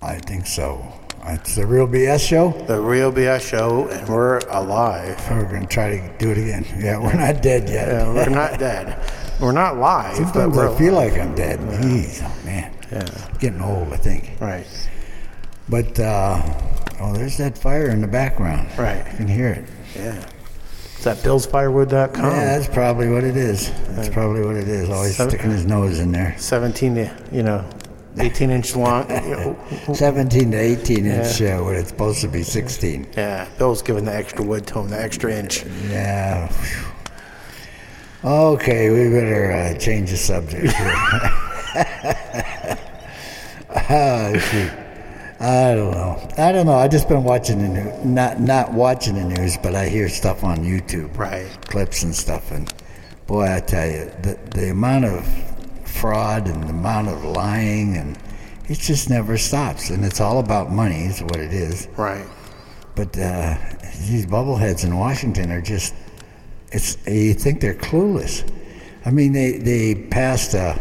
I think so. It's the Real BS Show. The Real BS Show, and we're alive. We're going to try to do it again. Yeah, we're not dead yet. Yeah, we're not dead. We're not live, Sometimes but I feel like I'm dead. Jeez, oh man. Yeah. Getting old, I think. Right. But, there's that fire in the background. Right. You can hear it. Yeah. Is that BillsFirewood.com? Yeah, that's probably what it is. Always sticking his nose in there. 18-inch long. 17 to 18-inch when it's supposed to be 16. Yeah, Bill's giving the extra wood to him, the extra inch. Yeah. Okay, we better change the subject here. Shoot. I don't know. I just been watching the news. Not watching the news, but I hear stuff on YouTube. Right. Clips and stuff. And boy, I tell you, the amount of fraud and the amount of lying, and it just never stops. And it's all about money is what it is. Right. But these bubbleheads in Washington are just, you think they're clueless. I mean, they passed a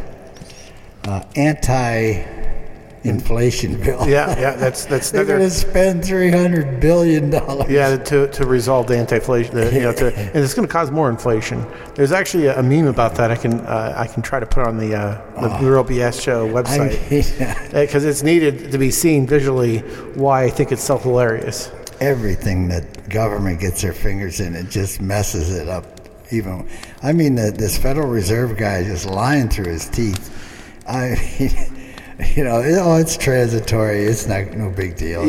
anti-inflation bill. Yeah, that's they're going to spend $300 billion. Yeah, to resolve the anti-inflation, and it's going to cause more inflation. There's actually a meme about that. I can try to put on the Real BS Show website because it's needed to be seen visually. Why I think it's so hilarious. Everything that government gets their fingers in, it just messes it up. Even, I mean, this Federal Reserve guy just lying through his teeth. I mean, it's transitory. It's no big deal.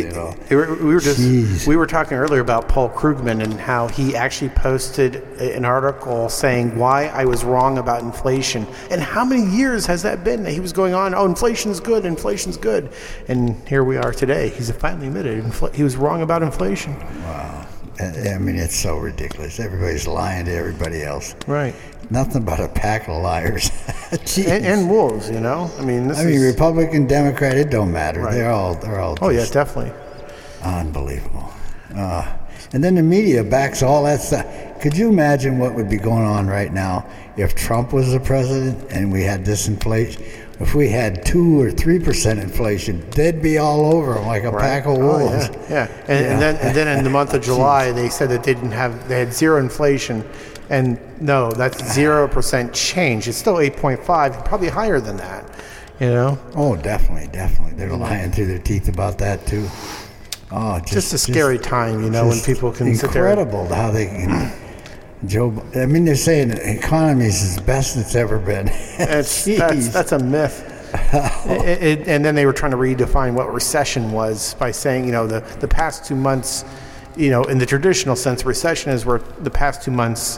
We were talking earlier about Paul Krugman and how he actually posted an article saying why I was wrong about inflation. And how many years has that been? He was going on, inflation's good, and here we are today. He's finally admitted he was wrong about inflation. Wow. I mean, it's so ridiculous. Everybody's lying to everybody else. Right. Nothing but a pack of liars. and wolves, I mean, Republican, Democrat, it don't matter. Right. They're all. Oh yeah, definitely. Unbelievable. And then the media backs all that stuff. Could you imagine what would be going on right now if Trump was the president and we had this inflation? If we had 2 or 3% inflation, they'd be all over them like a pack of wolves. Yeah. And then in the month of July, they said that they had zero inflation. And no, that's 0% change. It's still 8.5, probably higher than that, Oh, definitely. They're lying through their teeth about that, too. Oh, just a scary time, when people can sit there. Incredible how they can... they're saying the economy is as best it's ever been. That's a myth. And then they were trying to redefine what recession was by saying, the past 2 months, in the traditional sense, recession is where the past 2 months,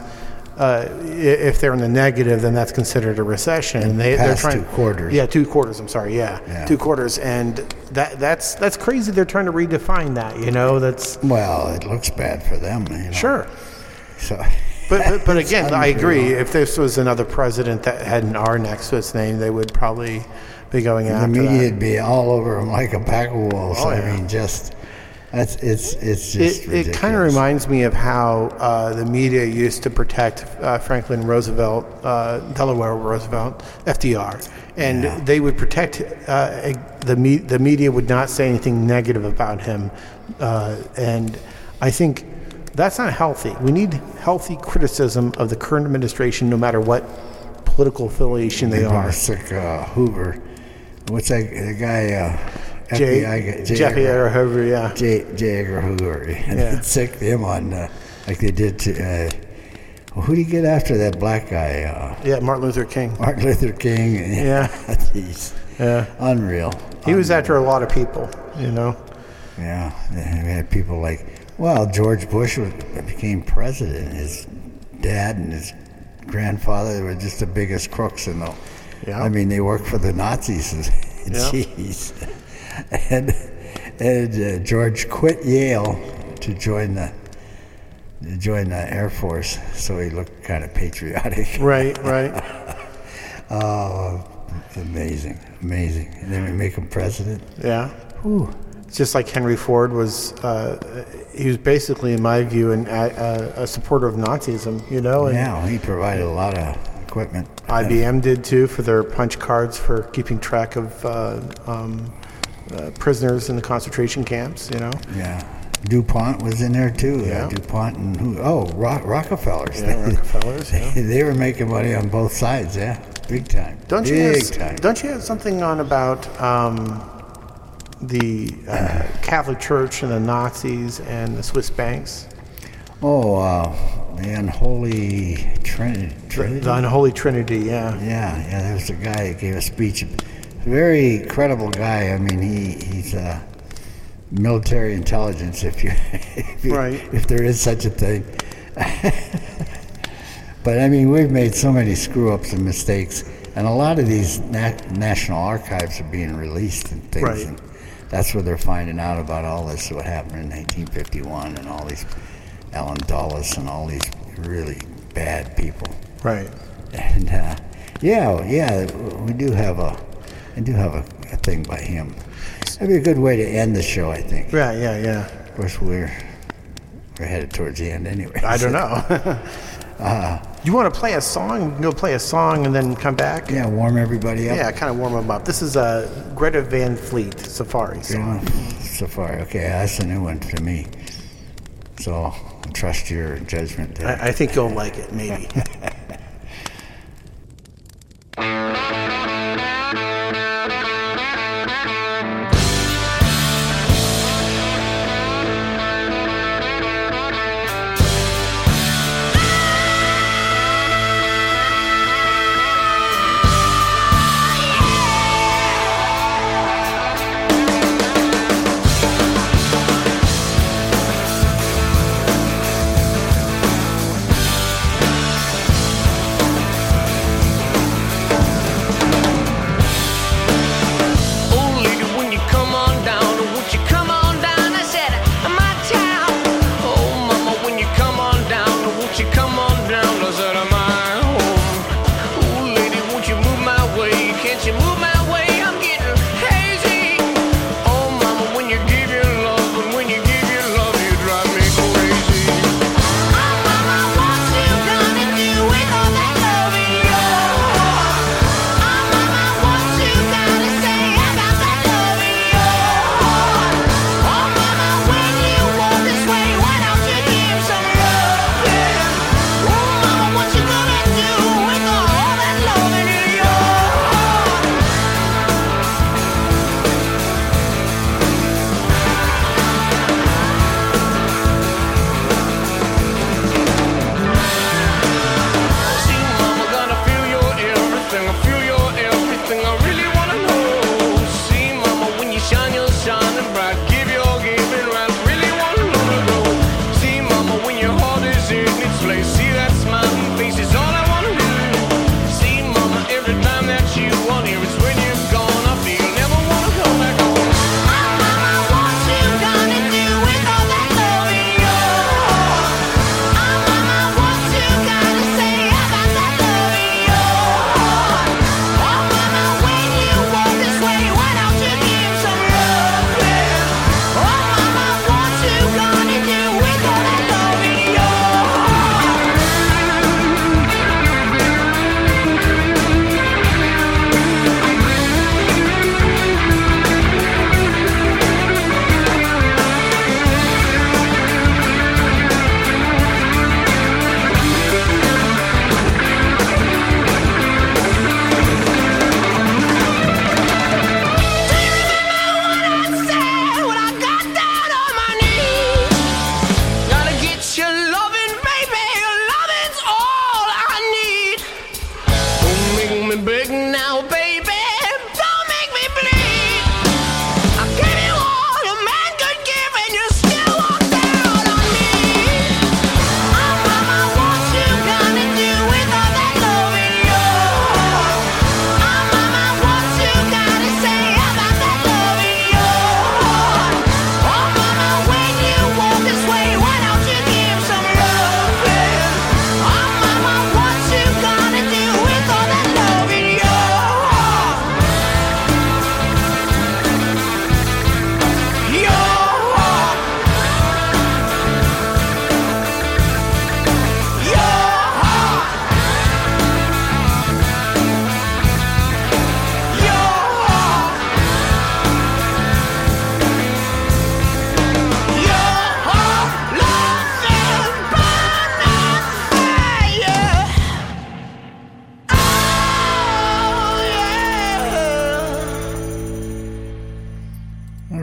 if they're in the negative, then that's considered a recession. And they're trying 2 quarters. Yeah, 2 quarters. I'm sorry. Yeah. 2 quarters, and that's crazy. They're trying to redefine that. That's it looks bad for them. Sure. So. But again, I agree. If this was another president that had an R next to its name, they would probably be going after that. The media would be all over him like a pack of wolves. Oh, yeah. I mean, it's just ridiculous. It kind of reminds me of how the media used to protect Franklin Roosevelt, Delaware Roosevelt, FDR, and they would protect the media would not say anything negative about him, and I think that's not healthy. We need healthy criticism of the current administration, no matter what political affiliation they are. Hoover, what's that the guy? J. Edgar Hoover, yeah. J. Edgar Hoover. And sick him on like they did to. Who did he get after that black guy? Martin Luther King. Martin Luther King. Yeah. Jeez. Yeah. Unreal. He was after a lot of people, Yeah. We had people like. Well, George Bush became president. His dad and his grandfather were just the biggest crooks in the. Yeah. I mean, they worked for the Nazis. Jeez. And George quit Yale to join the Air Force, so he looked kind of patriotic. Right. Oh, amazing. And then we make him president. Yeah. Whew. Just like Henry Ford was, he was basically, in my view, a supporter of Nazism, And he provided a lot of equipment. IBM did too for their punch cards for keeping track of prisoners in the concentration camps, Yeah. DuPont was in there too. Yeah. DuPont and who? Oh, Rockefellers. Yeah, Rockefellers. Yeah. They were making money on both sides. Yeah, big time. Don't you have something on about the Catholic Church and the Nazis and the Swiss banks? Oh, the Unholy Trinity. The Unholy Trinity. Yeah. Yeah. There was a guy that gave a speech. Very credible guy. I mean, he's military intelligence, if there is such a thing. But I mean, we've made so many screw ups and mistakes, and a lot of these national archives are being released and things. Right. And that's where they're finding out about all this, what happened in 1951, and all these Allen Dulles and all these really bad people. Right. And we do have a thing by him. That'd be a good way to end the show, I think. Right, yeah. Of course, we're headed towards the end anyway. I don't know. You want to play a song? We can go play a song and then come back? Yeah, warm everybody up. Yeah, kind of warm them up. This is Greta Van Fleet, Safari song. Safari, okay, that's a new one to me. So I'll trust your judgment there. I think you'll like it, maybe.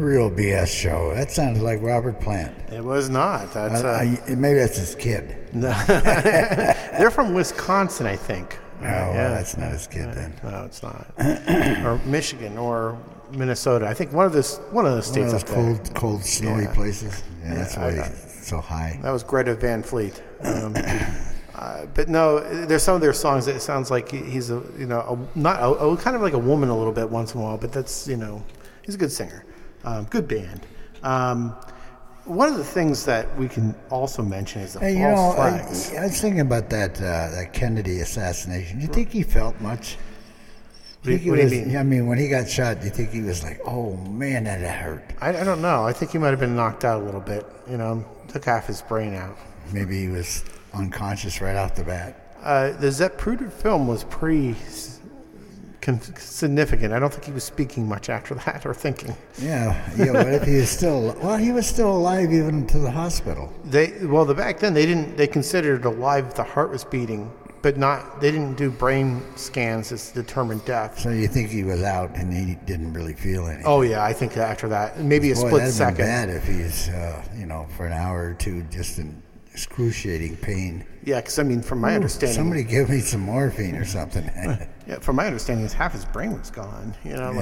real BS show. That sounds like Robert Plant. It was not. That's maybe that's his kid. No. They're from Wisconsin, I think. Well, that's not his kid then. No, it's not. Or Michigan or Minnesota. I think one of those states up there. Cold, snowy places. Yeah, that's why he's so high. That was Greta Van Fleet. But no, there's some of their songs that it sounds like he's kind of like a woman a little bit once in a while. But that's he's a good singer, good band. One of the things that we can also mention is the false flags. I was thinking about that Kennedy assassination. Do you think he felt much? What do you mean? I mean, when he got shot, do you think he was like, "Oh man, that hurt"? I don't know. I think he might have been knocked out a little bit. Took half his brain out. Maybe he was unconscious right off the bat. The Zapruder film was pretty significant. I don't think he was speaking much after that or thinking. Yeah. What if he was still? Well, he was still alive even to the hospital. Back then they considered alive if the heart was beating, but they didn't do brain scans to determine death. So you think he was out and he didn't really feel anything? Oh yeah, I think after that, maybe a split second. That'd been bad if he's for an hour or two just in excruciating pain. Yeah, because from my understanding, somebody give me some morphine or something. Yeah, from my understanding, half his brain was gone.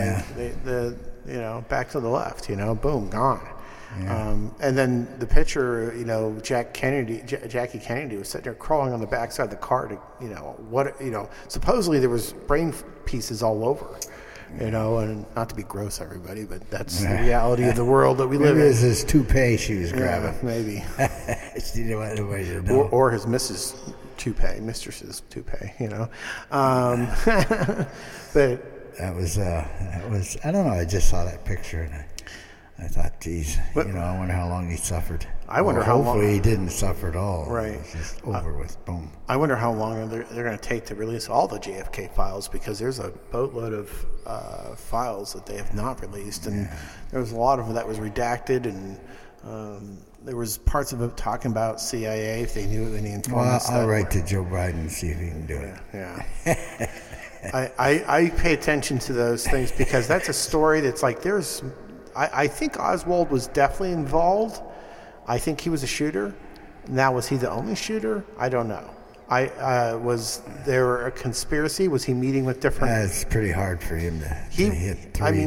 Back to the left. Boom, gone. Yeah. And then the picture, Jackie Kennedy was sitting there crawling on the backside of the car to, supposedly there was brain pieces all over. And not to be gross, everybody, but that's the reality of the world that we live in. Maybe it was his toupee she was grabbing. Maybe. She didn't want anybody to know. Or his mistress's toupee, But that was, I don't know, I just saw that picture and I thought, geez, I wonder how long he suffered. I wonder how long. Hopefully he didn't suffer at all. Right. It was just over with. Boom. I wonder how long they're going to take to release all the JFK files, because there's a boatload of files that they have not released, and there was a lot of them that was redacted, and there was parts of it talking about CIA if they knew any informants. Well, I'll write to Joe Biden and see if he can do it. Yeah. I pay attention to those things because that's a story that's like I think Oswald was definitely involved. I think he was a shooter. Now, was he the only shooter? I don't know. Was there a conspiracy? Was he meeting with different? It's pretty hard for him to hit three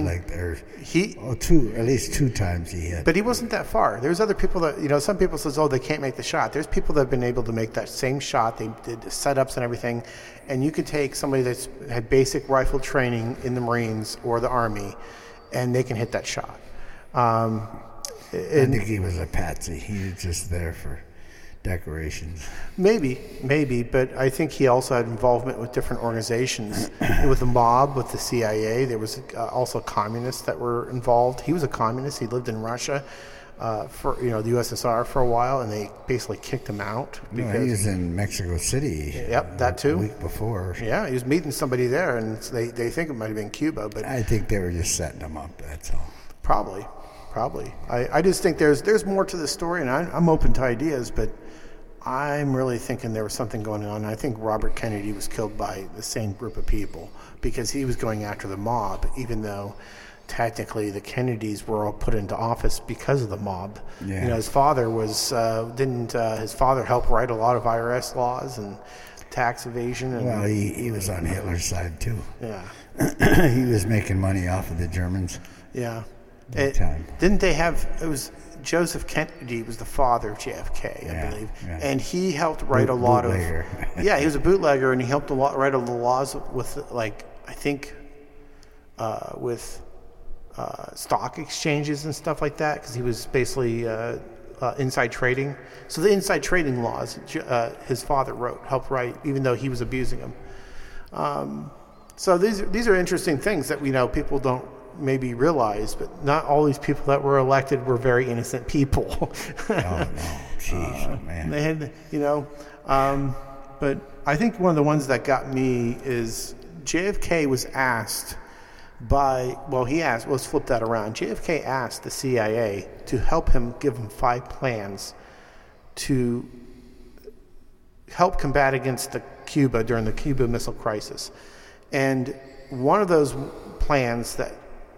at least two times he hit. But he wasn't that far. There's other people that some people says, they can't make the shot. There's people that have been able to make that same shot. They did the setups and everything, and you could take somebody that's had basic rifle training in the Marines or the Army, and they can hit that shot. I think he was a patsy. He was just there for decorations. Maybe, but I think he also had involvement with different organizations, with the mob, with the CIA. There was also communists that were involved. He was a communist. He lived in Russia for the USSR for a while, and they basically kicked him out. Because he was in Mexico City. Yep, that too. A week before. Yeah, he was meeting somebody there, and they think it might have been Cuba, but I think they were just setting him up. That's all. Probably. I just think there's more to the story, and I'm open to ideas, but I'm really thinking there was something going on. I think Robert Kennedy was killed by the same group of people because he was going after the mob, even though technically the Kennedys were all put into office because of the mob. Yeah. His father his father help write a lot of IRS laws and tax evasion? Well, he was on Hitler's side too. Yeah. He was making money off of the Germans. Yeah. Didn't they have? It was Joseph Kennedy was the father of JFK, I believe, and he helped write a lot bootlegger. of. Yeah, he was a bootlegger, and he helped write a lot of laws with, with stock exchanges and stuff like that, because he was basically inside trading. So the inside trading laws, his father helped write, even though he was abusing them. So these are interesting things that people don't maybe realize, but not all these people that were elected were very innocent people. Oh no, jeez, man. They had, but I think one of the ones that got me is JFK was asked let's flip that around. JFK asked the CIA to help him, give him 5 plans to help combat against Cuba during the Cuba Missile Crisis. And one of those plans that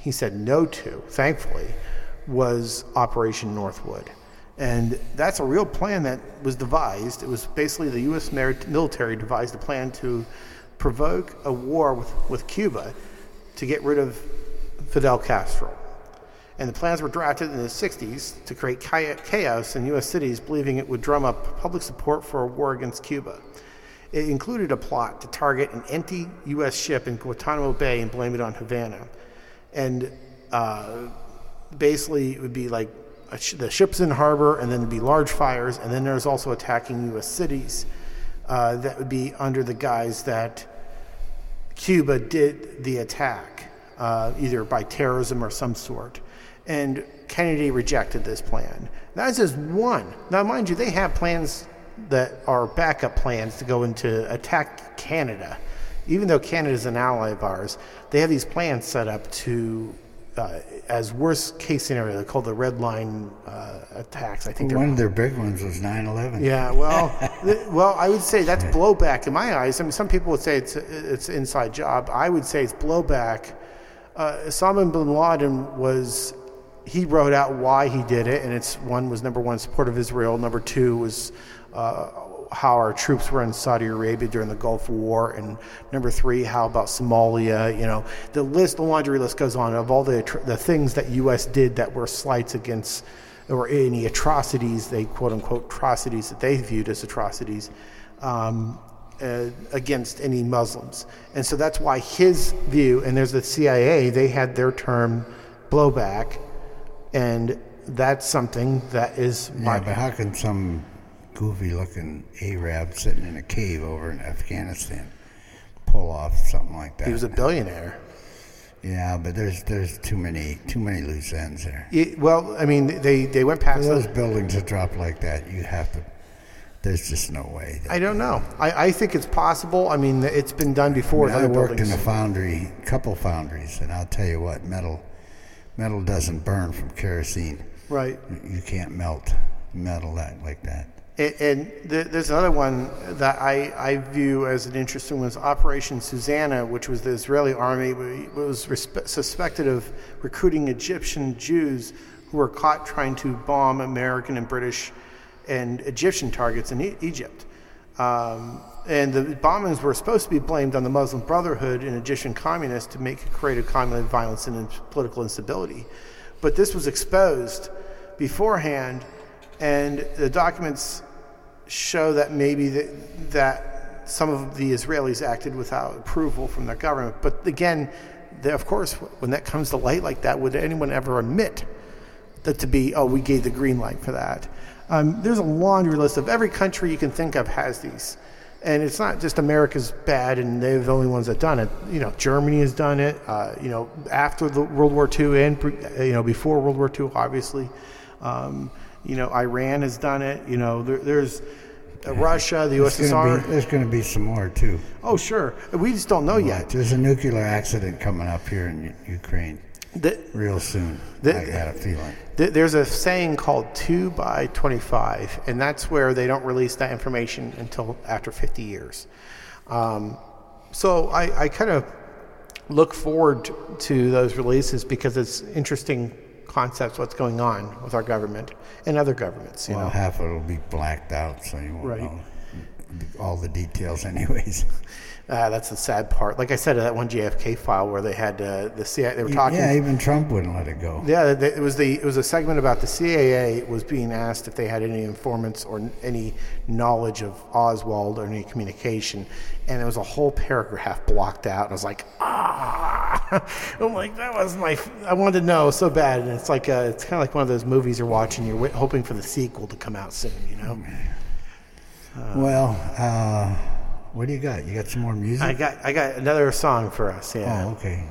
he said no to, thankfully, was Operation Northwood. And that's a real plan that was devised. It was basically the U.S. military devised a plan to provoke a war with Cuba to get rid of Fidel Castro. And the plans were drafted in the 60s to create chaos in U.S. cities, believing it would drum up public support for a war against Cuba. It included a plot to target an empty U.S. ship in Guantanamo Bay and blame it on Havana. And basically it would be like the ship's in harbor, and then there'd be large fires, and then there's also attacking U.S. cities that would be under the guise that Cuba did the attack, either by terrorism or some sort. And Kennedy rejected this plan. That's just one. Now, mind you, they have plans that are backup plans to go into attack Canada. Even though Canada is an ally of ours, they have these plans set up to, as worst case scenario, they're called the Red Line attacks. I think one of their big ones was 9/11. Yeah, well, I would say that's blowback in my eyes. I mean, some people would say it's an inside job. I would say it's blowback. Osama bin Laden he wrote out why he did it, and number one, support of Israel. Number two was how our troops were in Saudi Arabia during the Gulf War, and number three, how about Somalia? The laundry list goes on of all the things that U.S. did that were slights against, or any atrocities, they quote unquote atrocities that they viewed as atrocities against any Muslims. And so that's why his view, and there's the CIA, they had their term blowback, and that's something that is but how can some goofy-looking Arab sitting in a cave over in Afghanistan pull off something like that? He was a billionaire. Yeah, but there's too many loose ends there. Well, I mean, they went past those buildings that drop like that. You have to. There's just no way. I don't know. I think it's possible. I mean, it's been done before. I worked in a couple foundries, and I'll tell you what, metal doesn't burn from kerosene. Right. You can't melt metal like that. And there's another one that I view as an interesting one, is Operation Susanna, which was the Israeli army was suspected of recruiting Egyptian Jews who were caught trying to bomb American and British and Egyptian targets in Egypt. And the bombings were supposed to be blamed on the Muslim Brotherhood and Egyptian communists to create a climate of violence and political instability. But this was exposed beforehand, and the documents show that maybe that some of the Israelis acted without approval from their government. But again, of course, when that comes to light like that, would anyone ever admit that we gave the green light for that? There's a laundry list of every country you can think of has these. And it's not just America's bad and they're the only ones that done it. Germany has done it, after the World War II and, before World War II, obviously. Iran has done it. There's Russia, the USSR. There's going to be some more, too. Oh, sure. We just don't know yet. There's a nuclear accident coming up here in Ukraine real soon. I got a feeling. There's a saying called 2 by 25, and that's where they don't release that information until after 50 years. So I kind of look forward to those releases because it's interesting concepts, what's going on with our government and other governments. Half of it will be blacked out, so you won't know all the details anyways. That's the sad part. Like I said, that one JFK file where they had the CIA. They were talking. Yeah, even Trump wouldn't let it go. Yeah, it was a segment about the CIA was being asked if they had any informants or any knowledge of Oswald or any communication, and there was a whole paragraph blocked out. And I was like, I'm like, that was I wanted to know so bad, and it's like it's kind of like one of those movies you're watching. You're hoping for the sequel to come out soon, What do you got? You got some more music? I got another song for us. Yeah. Oh, okay.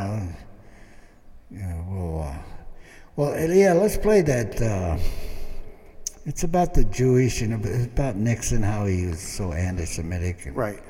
Yeah. Let's play that. It's about the Jewish, it's about Nixon, how he was so anti-Semitic. And, right.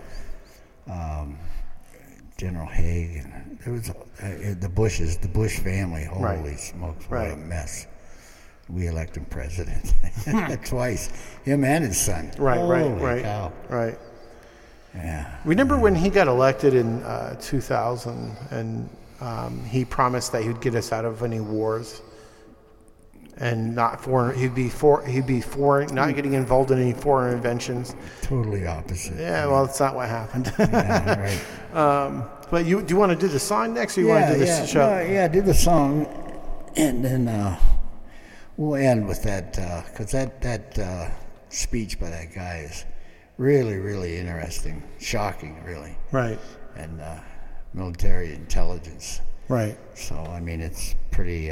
General Haig, and there was the Bush family. Holy smokes, what a mess. We elect him president twice. Him and his son. Right. Cow. Right. Yeah. Remember when he got elected in 2000, and He promised that he would get us out of any wars, and not foreign. He'd be for not getting involved in any foreign inventions. Totally opposite. Yeah, well, it's not what happened. Yeah, right. But do you want to do the song next, or you want to do the show? Do the song, and then we'll end with that, because that speech by that guy is really, really interesting, shocking, really. Right. And military intelligence. Right. So I mean, it's pretty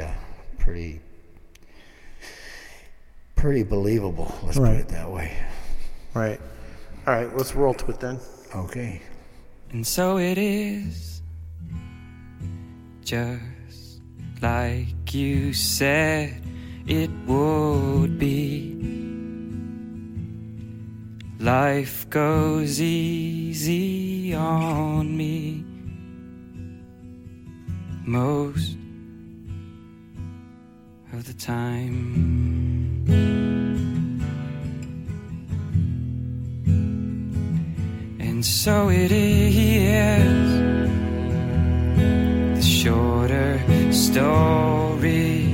believable. Let's put it that way. Right. All right. Let's roll to it then. Okay. And so it is, just like you said it would be. Life goes easy on me most of the time. And so it is, the shorter story.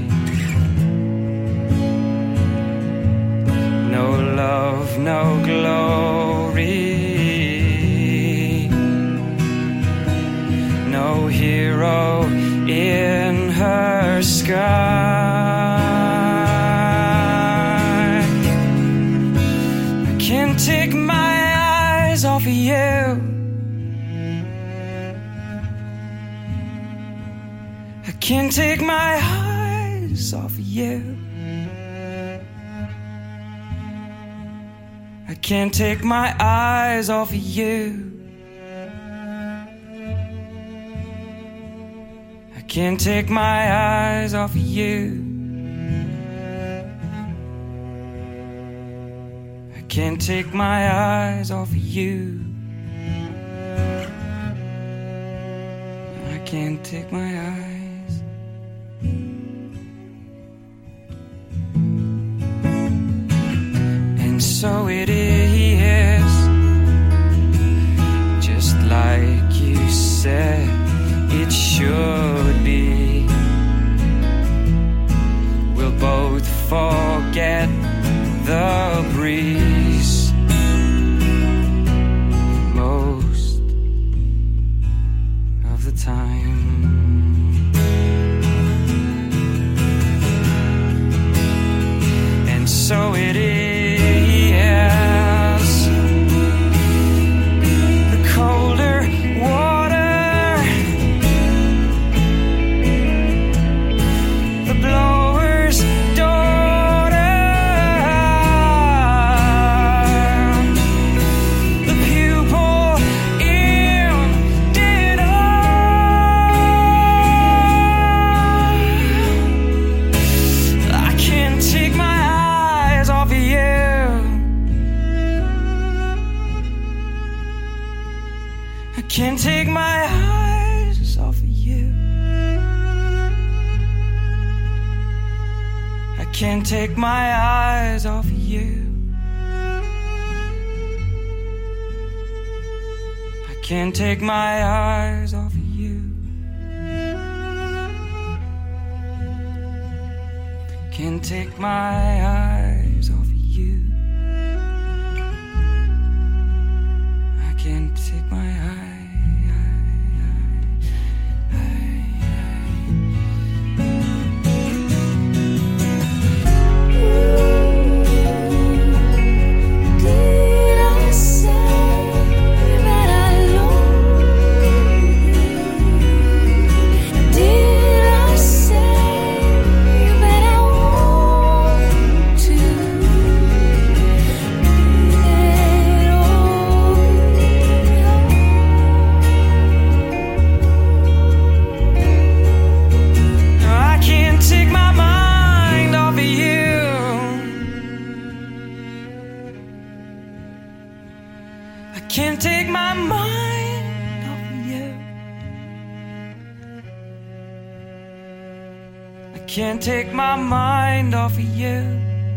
No love, no glory. No hero in her sky. I can't take my eyes off of you. I can't take my eyes off of you. I can't take my eyes off of you. I can't take my eyes off of you. I can't take my eyes off of you. I can't take my eyes. And so it is, just like you said it should be. We'll both forget the breeze most of the time. And so it is, the colder water, the blower's daughter, the pupil in dinner. I can't take my eyes off of you. I can't take my eyes off of you. I can't take my eyes off of you. I can't take my eyes off of you. Can't take my eyes off of you. I can't take my eyes. Did I say that I love you? Did I say that I want to? I can't take my mind off of you. I can't take my mind off of you. I can't take my mind off of you.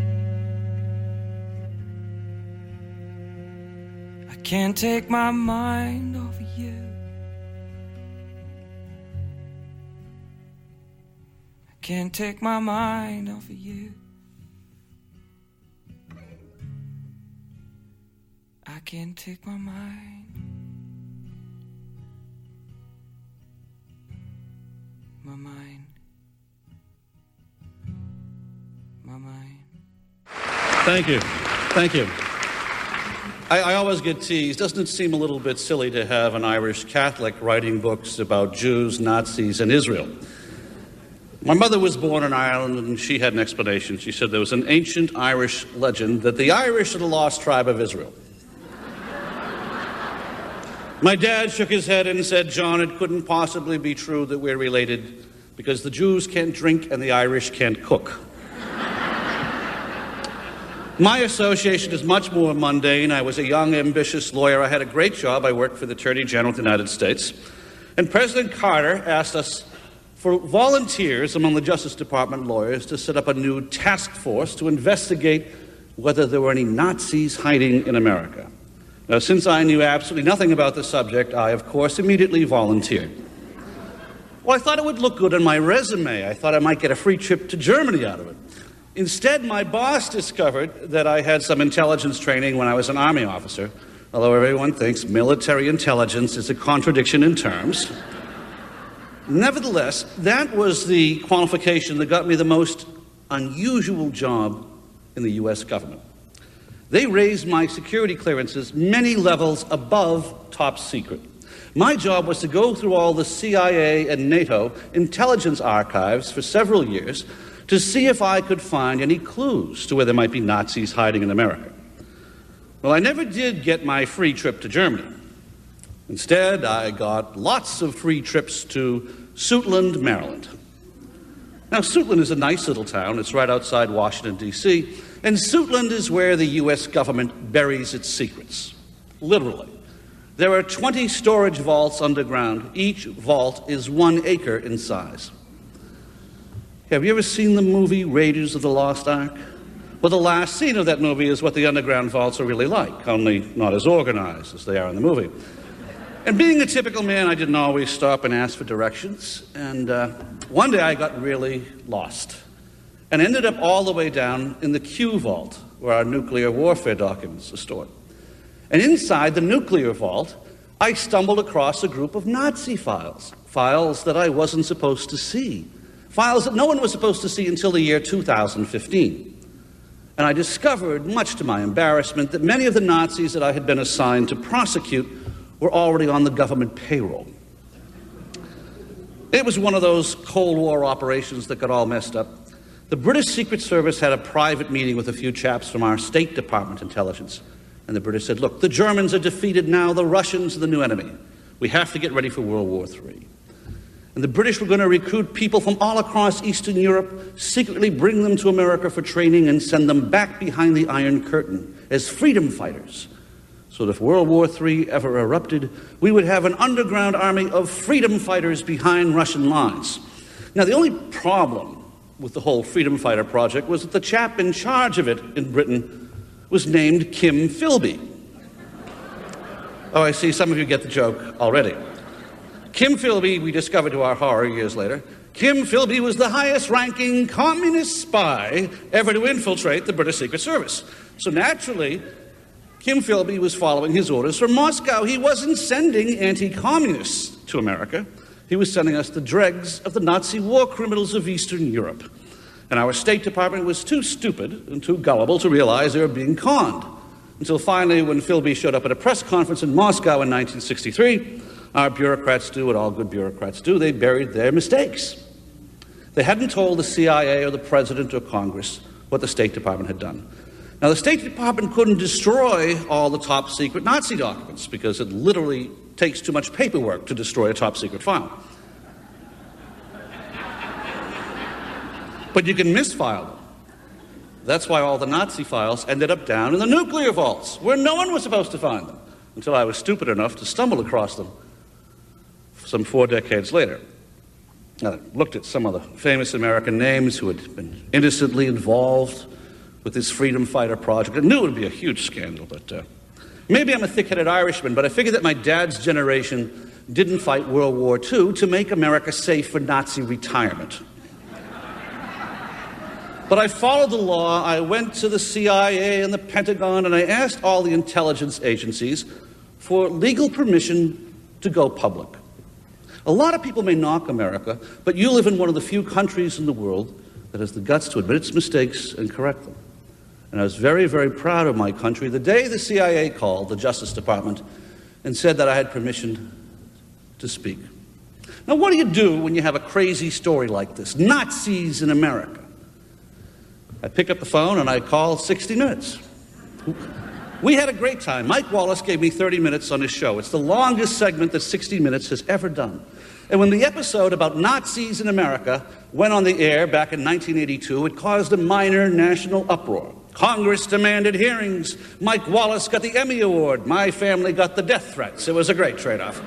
I can't take my mind off of you. can't take my mind off of you. I can't take my mind. My mind. My mind. Thank you. Thank you. I always get teased. Doesn't it seem a little bit silly to have an Irish Catholic writing books about Jews, Nazis, and Israel? My mother was born in Ireland, and she had an explanation. She said there was an ancient Irish legend that the Irish are the lost tribe of Israel. My dad shook his head and said, John, it couldn't possibly be true that we're related because the Jews can't drink and the Irish can't cook. My association is much more mundane. I was a young, ambitious lawyer. I had a great job. I worked for the Attorney General of the United States. And President Carter asked us for volunteers among the Justice Department lawyers to set up a new task force to investigate whether there were any Nazis hiding in America. Now, since I knew absolutely nothing about the subject, I, of course, immediately volunteered. Well, I thought it would look good on my resume. I thought I might get a free trip to Germany out of it. Instead, my boss discovered that I had some intelligence training when I was an Army officer, although everyone thinks military intelligence is a contradiction in terms. Nevertheless, that was the qualification that got me the most unusual job in the U.S. government. They raised my security clearances many levels above top secret. My job was to go through all the CIA and NATO intelligence archives for several years to see if I could find any clues to where there might be Nazis hiding in America. Well, I never did get my free trip to Germany. Instead, I got lots of free trips to Suitland, Maryland. Now, Suitland is a nice little town. It's right outside Washington, D.C., and Suitland is where the U.S. government buries its secrets, literally. There are 20 storage vaults underground. Each vault is 1 acre in size. Have you ever seen the movie Raiders of the Lost Ark? Well, the last scene of that movie is what the underground vaults are really like, only not as organized as they are in the movie. And being a typical man, I didn't always stop and ask for directions. And one day I got really lost and ended up all the way down in the Q vault, where our nuclear warfare documents are stored. And inside the nuclear vault, I stumbled across a group of Nazi files, files that I wasn't supposed to see. Files that no one was supposed to see until the year 2015. And I discovered, much to my embarrassment, that many of the Nazis that I had been assigned to prosecute were already on the government payroll. It was one of those Cold War operations that got all messed up. The British Secret Service had a private meeting with a few chaps from our State Department intelligence. And the British said, look, the Germans are defeated now, the Russians are the new enemy. We have to get ready for World War III. And the British were going to recruit people from all across Eastern Europe, secretly bring them to America for training and send them back behind the Iron Curtain as freedom fighters. So that if World War III ever erupted, we would have an underground army of freedom fighters behind Russian lines. Now, the only problem with the whole freedom fighter project was that the chap in charge of it in Britain was named Kim Philby. Oh, I see some of you get the joke already. Kim Philby, we discovered to our horror years later, Kim Philby was the highest-ranking communist spy ever to infiltrate the British Secret Service. So naturally, Kim Philby was following his orders from Moscow. He wasn't sending anti-communists to America. He was sending us the dregs of the Nazi war criminals of Eastern Europe. And our State Department was too stupid and too gullible to realize they were being conned. Until finally, when Philby showed up at a press conference in Moscow in 1963, our bureaucrats do what all good bureaucrats do. They buried their mistakes. They hadn't told the CIA or the President or Congress what the State Department had done. Now, the State Department couldn't destroy all the top-secret Nazi documents because it literally takes too much paperwork to destroy a top-secret file. But you can misfile them. That's why all the Nazi files ended up down in the nuclear vaults, where no one was supposed to find them, until I was stupid enough to stumble across them some 4 decades later. I looked at some of the famous American names who had been innocently involved with this freedom fighter project. I knew it would be a huge scandal, but maybe I'm a thick-headed Irishman, but I figured that my dad's generation didn't fight World War II to make America safe for Nazi retirement. But I followed the law. I went to the CIA and the Pentagon, and I asked all the intelligence agencies for legal permission to go public. A lot of people may knock America, but you live in one of the few countries in the world that has the guts to admit its mistakes and correct them. And I was very, very proud of my country the day the CIA called the Justice Department and said that I had permission to speak. Now, what do you do when you have a crazy story like this? Nazis in America. I pick up the phone and I call 60 Minutes. We had a great time. Mike Wallace gave me 30 minutes on his show. It's the longest segment that 60 Minutes has ever done. And when the episode about Nazis in America went on the air back in 1982, it caused a minor national uproar. Congress demanded hearings. Mike Wallace got the Emmy Award. My family got the death threats. It was a great trade-off.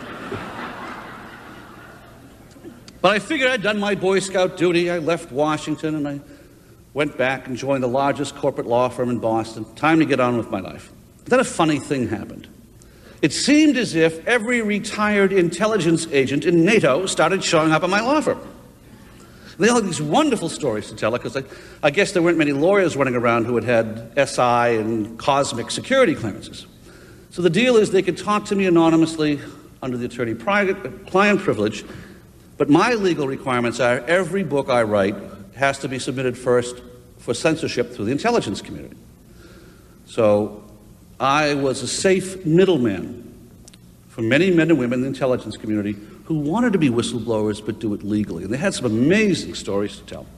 But I figured I'd done my Boy Scout duty. I left Washington and I went back and joined the largest corporate law firm in Boston. Time to get on with my life. Then a funny thing happened. It seemed as if every retired intelligence agent in NATO started showing up at my law firm. And they all had these wonderful stories to tell, because I guess there weren't many lawyers running around who had SI and cosmic security clearances. So the deal is they could talk to me anonymously under the attorney-client privilege, but my legal requirements are every book I write has to be submitted first for censorship through the intelligence community. So I was a safe middleman for many men and women in the intelligence community who wanted to be whistleblowers but do it legally. And they had some amazing stories to tell.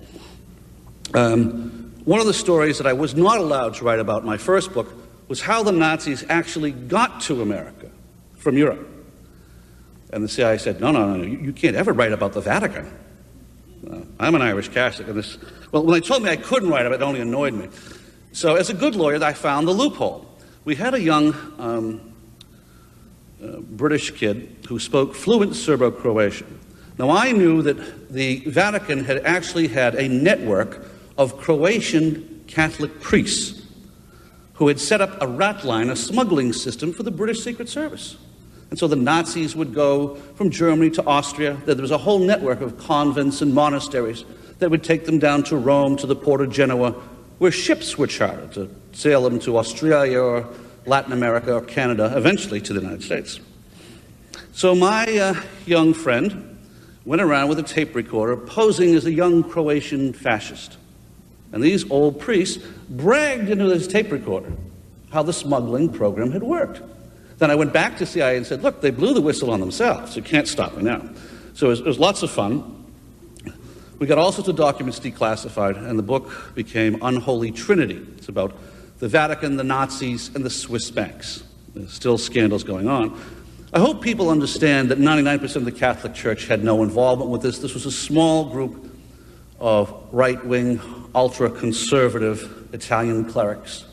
One of the stories that I was not allowed to write about in my first book was how the Nazis actually got to America from Europe. And the CIA said, no, you can't ever write about the Vatican. I'm an Irish Catholic, and when they told me I couldn't write about it, it only annoyed me. So as a good lawyer, I found the loophole. We had a young British kid who spoke fluent Serbo-Croatian. Now, I knew that the Vatican had actually had a network of Croatian Catholic priests who had set up a rat line, a smuggling system for the British Secret Service. And so the Nazis would go from Germany to Austria. There was a whole network of convents and monasteries that would take them down to Rome, to the port of Genoa, where ships were chartered to sail them to Australia or Latin America or Canada, eventually to the United States. So my young friend went around with a tape recorder posing as a young Croatian fascist. And these old priests bragged into this tape recorder how the smuggling program had worked. Then I went back to CIA and said, look, they blew the whistle on themselves. You can't stop me now. So it was lots of fun. We got all sorts of documents declassified, and the book became Unholy Trinity. It's about the Vatican, the Nazis, and the Swiss banks. There's still scandals going on. I hope people understand that 99% of the Catholic Church had no involvement with this. This was a small group of right-wing, ultra-conservative Italian clerics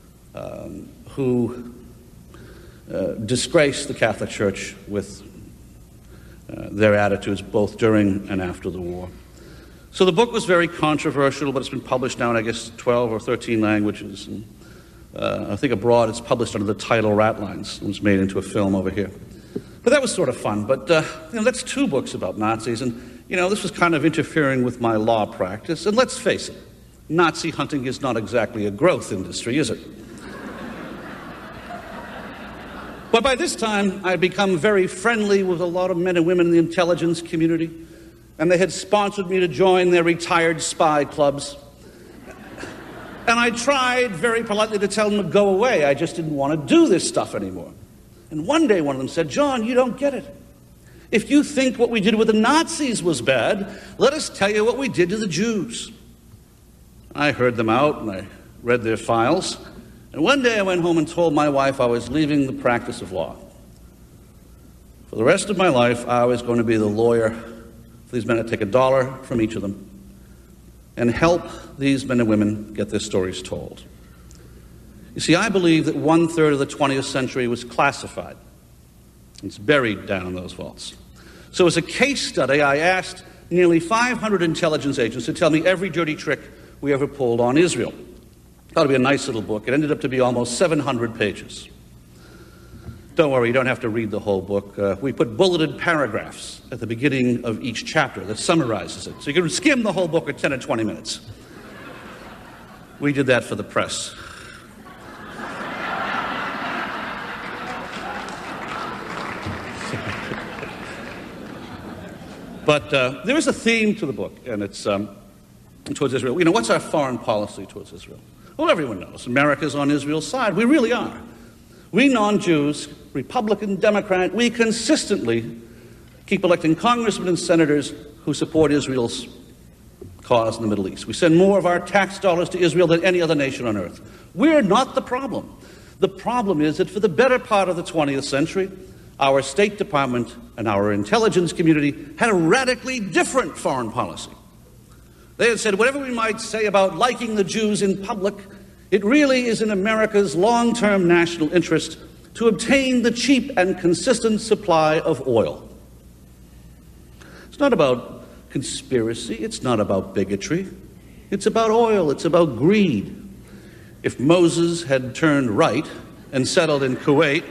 who disgraced the Catholic Church with their attitudes both during and after the war. So the book was very controversial, but it's been published now in, I guess, 12 or 13 languages. And I think abroad it's published under the title Ratlines. It was made into a film over here. But that was sort of fun. But that's 2 books about Nazis. And, this was kind of interfering with my law practice. And let's face it, Nazi hunting is not exactly a growth industry, is it? But by this time, I'd become very friendly with a lot of men and women in the intelligence community, and they had sponsored me to join their retired spy clubs. And I tried very politely to tell them to go away. I just didn't want to do this stuff anymore. And one day one of them said, John, you don't get it. If you think what we did with the Nazis was bad, let us tell you what we did to the Jews. I heard them out, and I read their files. And one day I went home and told my wife I was leaving the practice of law. For the rest of my life, I was going to be the lawyer for these men. I'd take $1 from each of them and help these men and women get their stories told. You see, I believe that 1/3 of the 20th century was classified. It's buried down in those vaults. So as a case study, I asked nearly 500 intelligence agents to tell me every dirty trick we ever pulled on Israel. Thought it'd be a nice little book. It ended up to be almost 700 pages. Don't worry, you don't have to read the whole book. We put bulleted paragraphs at the beginning of each chapter that summarizes it. So you can skim the whole book in 10 or 20 minutes. We did that for the press. But there is a theme to the book, and it's towards Israel. You know, what's our foreign policy towards Israel? Well, everyone knows America's on Israel's side. We really are. We non-Jews, Republican, Democrat, we consistently keep electing congressmen and senators who support Israel's cause in the Middle East. We send more of our tax dollars to Israel than any other nation on earth. We're not the problem. The problem is that for the better part of the 20th century, our State Department and our intelligence community had a radically different foreign policy. They had said, whatever we might say about liking the Jews in public, it really is in America's long-term national interest to obtain the cheap and consistent supply of oil. It's not about conspiracy. It's not about bigotry. It's about oil. It's about greed. If Moses had turned right and settled in Kuwait,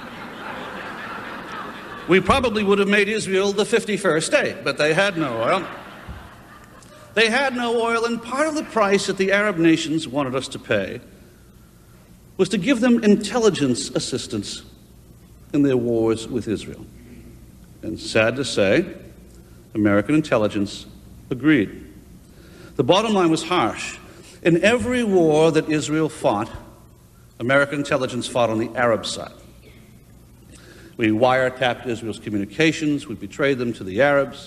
we probably would have made Israel the 51st state, but they had no oil. They had no oil, and part of the price that the Arab nations wanted us to pay was to give them intelligence assistance in their wars with Israel. And sad to say, American intelligence agreed. The bottom line was harsh. In every war that Israel fought, American intelligence fought on the Arab side. We wiretapped Israel's communications. We betrayed them to the Arabs.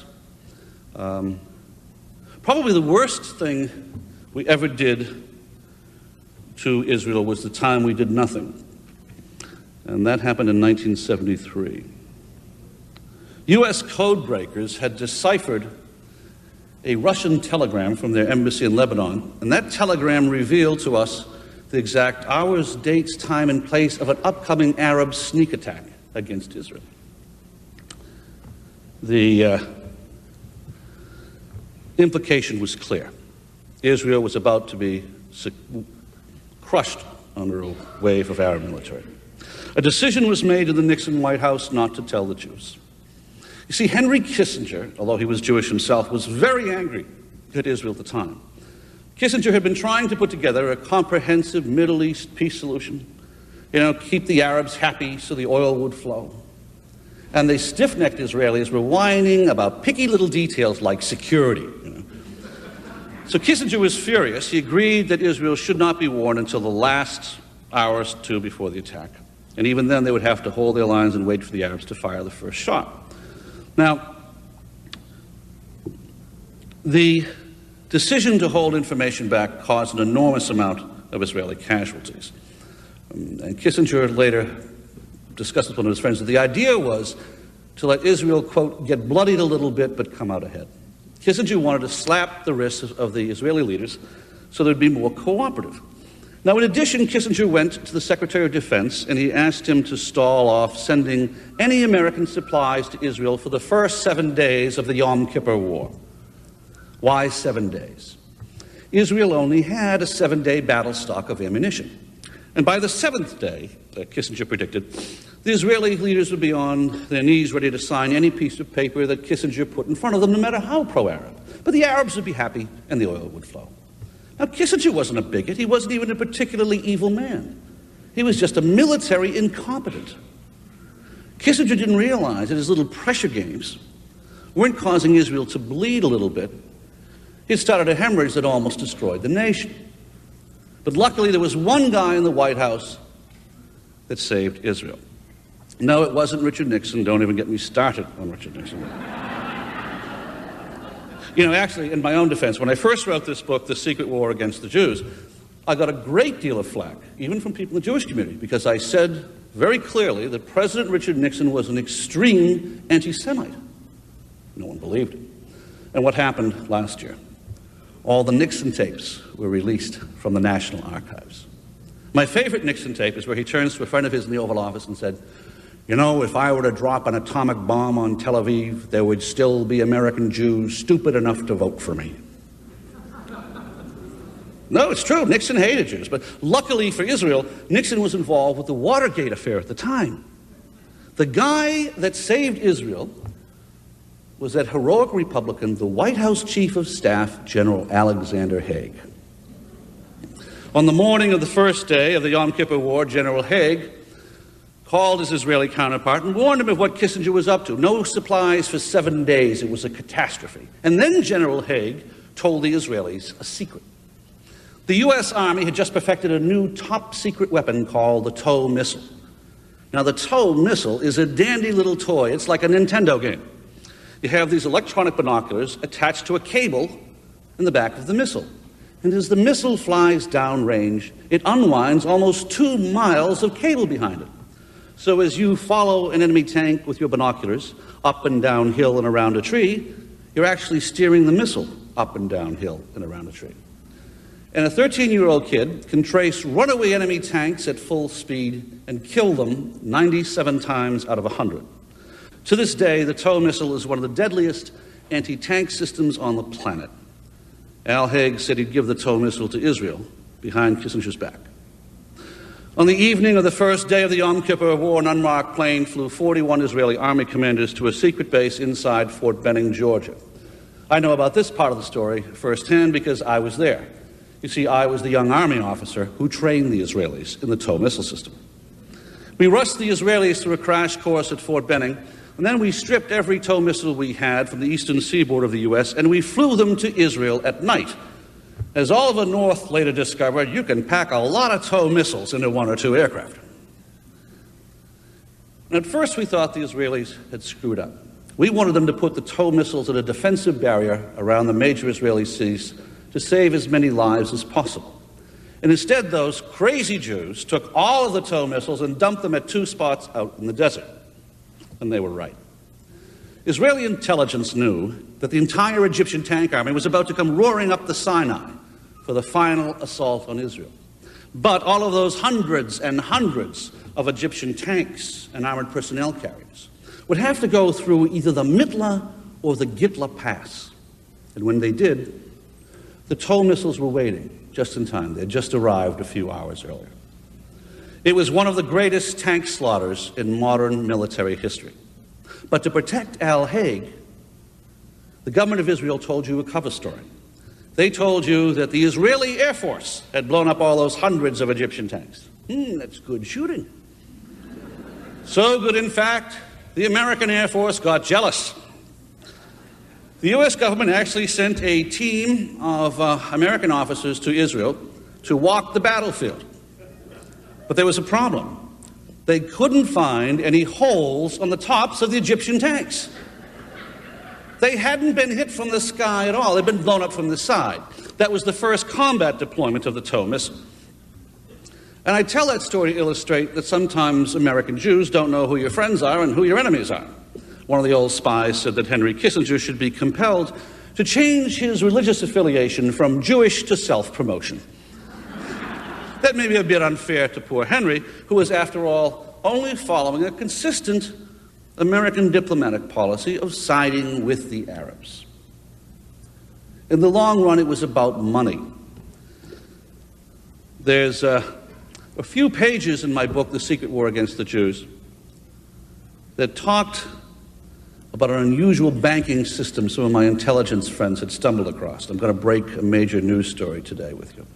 Probably the worst thing we ever did to Israel was the time we did nothing. And that happened in 1973. U.S. code breakers had deciphered a Russian telegram from their embassy in Lebanon, and that telegram revealed to us the exact hours, dates, time, and place of an upcoming Arab sneak attack against Israel. The implication was clear. Israel was about to be crushed under a wave of Arab military. A decision was made in the Nixon White House not to tell the Jews. You see, Henry Kissinger, although he was Jewish himself, was very angry at Israel at the time. Kissinger had been trying to put together a comprehensive Middle East peace solution, keep the Arabs happy so the oil would flow. And the stiff-necked Israelis were whining about picky little details like security. So Kissinger was furious. He agreed that Israel should not be warned until the last hours or two before the attack. And even then, they would have to hold their lines and wait for the Arabs to fire the first shot. Now, the decision to hold information back caused an enormous amount of Israeli casualties. And Kissinger later discussed with one of his friends that the idea was to let Israel, quote, get bloodied a little bit but come out ahead. Kissinger wanted to slap the wrists of the Israeli leaders so they'd be more cooperative. Now, in addition, Kissinger went to the Secretary of Defense and he asked him to stall off sending any American supplies to Israel for the first 7 days of the Yom Kippur War. Why 7 days? Israel only had a 7-day battle stock of ammunition. And by the 7th day, Kissinger predicted, the Israeli leaders would be on their knees ready to sign any piece of paper that Kissinger put in front of them, no matter how pro-Arab. But the Arabs would be happy and the oil would flow. Now, Kissinger wasn't a bigot. He wasn't even a particularly evil man. He was just a military incompetent. Kissinger didn't realize that his little pressure games weren't causing Israel to bleed a little bit. It started a hemorrhage that almost destroyed the nation. But luckily, there was one guy in the White House that saved Israel. No, it wasn't Richard Nixon. Don't even get me started on Richard Nixon. Actually, in my own defense, when I first wrote this book, The Secret War Against the Jews, I got a great deal of flack, even from people in the Jewish community, because I said very clearly that President Richard Nixon was an extreme anti-Semite. No one believed it. And what happened last year? All the Nixon tapes were released from the National Archives. My favorite Nixon tape is where he turns to a friend of his in the Oval Office and said, if I were to drop an atomic bomb on Tel Aviv, there would still be American Jews stupid enough to vote for me. No, it's true. Nixon hated Jews. But luckily for Israel, Nixon was involved with the Watergate affair at the time. The guy that saved Israel was that heroic Republican, the White House Chief of Staff, General Alexander Haig. On the morning of the first day of the Yom Kippur War, General Haig called his Israeli counterpart and warned him of what Kissinger was up to. No supplies for 7 days. It was a catastrophe. And then General Haig told the Israelis a secret. The U.S. Army had just perfected a new top-secret weapon called the TOW missile. Now, the TOW missile is a dandy little toy. It's like a Nintendo game. You have these electronic binoculars attached to a cable in the back of the missile. And as the missile flies downrange, it unwinds almost 2 miles of cable behind it. So as you follow an enemy tank with your binoculars up and down hill and around a tree, you're actually steering the missile up and down hill and around a tree. And a 13-year-old kid can trace runaway enemy tanks at full speed and kill them 97 times out of 100. To this day, the TOW missile is one of the deadliest anti-tank systems on the planet. Al Haig said he'd give the TOW missile to Israel behind Kissinger's back. On the evening of the first day of the Yom Kippur War, an unmarked plane flew 41 Israeli army commanders to a secret base inside Fort Benning, Georgia. I know about this part of the story firsthand because I was there. You see, I was the young army officer who trained the Israelis in the TOW missile system. We rushed the Israelis through a crash course at Fort Benning, and then we stripped every TOW missile we had from the eastern seaboard of the U.S., and we flew them to Israel at night. As Oliver North later discovered, you can pack a lot of TOW missiles into 1 or 2 aircraft. And at first we thought the Israelis had screwed up. We wanted them to put the TOW missiles at a defensive barrier around the major Israeli cities to save as many lives as possible. And instead, those crazy Jews took all of the TOW missiles and dumped them at 2 spots out in the desert. And they were right. Israeli intelligence knew that the entire Egyptian tank army was about to come roaring up the Sinai for the final assault on Israel. But all of those hundreds and hundreds of Egyptian tanks and armored personnel carriers would have to go through either the Mitla or the Gitla Pass. And when they did, the TOW missiles were waiting just in time. They had just arrived a few hours earlier. It was one of the greatest tank slaughters in modern military history. But to protect Al Haig, the government of Israel told you a cover story. They told you that the Israeli Air Force had blown up all those hundreds of Egyptian tanks. That's good shooting. So good, in fact, the American Air Force got jealous. The U.S. government actually sent a team of American officers to Israel to walk the battlefield. But there was a problem. They couldn't find any holes on the tops of the Egyptian tanks. They hadn't been hit from the sky at all. They'd been blown up from the side. That was the first combat deployment of the TOW missile. And I tell that story to illustrate that sometimes American Jews don't know who your friends are and who your enemies are. One of the old spies said that Henry Kissinger should be compelled to change his religious affiliation from Jewish to self-promotion. That may be a bit unfair to poor Henry, who was, after all, only following a consistent American diplomatic policy of siding with the Arabs. In the long run, it was about money. There's a few pages in my book, The Secret War Against the Jews, that talked about an unusual banking system some of my intelligence friends had stumbled across. I'm going to break a major news story today with you.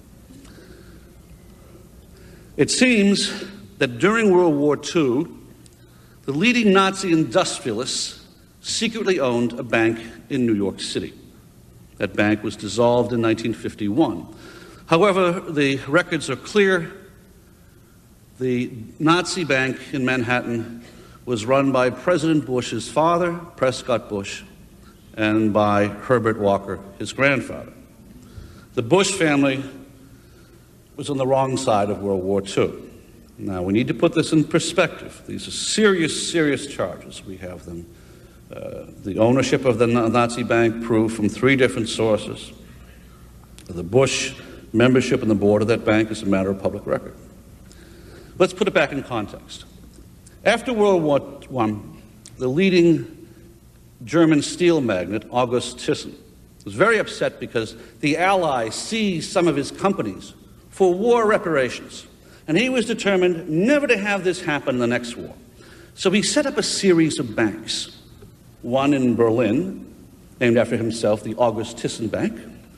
It seems that during World War II, the leading Nazi industrialists secretly owned a bank in New York City. That bank was dissolved in 1951. However, the records are clear. The Nazi bank in Manhattan was run by President Bush's father, Prescott Bush, and by Herbert Walker, his grandfather. The Bush family was on the wrong side of World War II. Now, we need to put this in perspective. These are serious, serious charges. We have them. The ownership of the Nazi bank proved from 3 different sources. The Bush membership in the board of that bank is a matter of public record. Let's put it back in context. After World War I, the leading German steel magnate, August Thyssen, was very upset because the Allies seized some of his companies for war reparations. And he was determined never to have this happen in the next war. So he set up a series of banks. One in Berlin, named after himself, the August Thyssen Bank.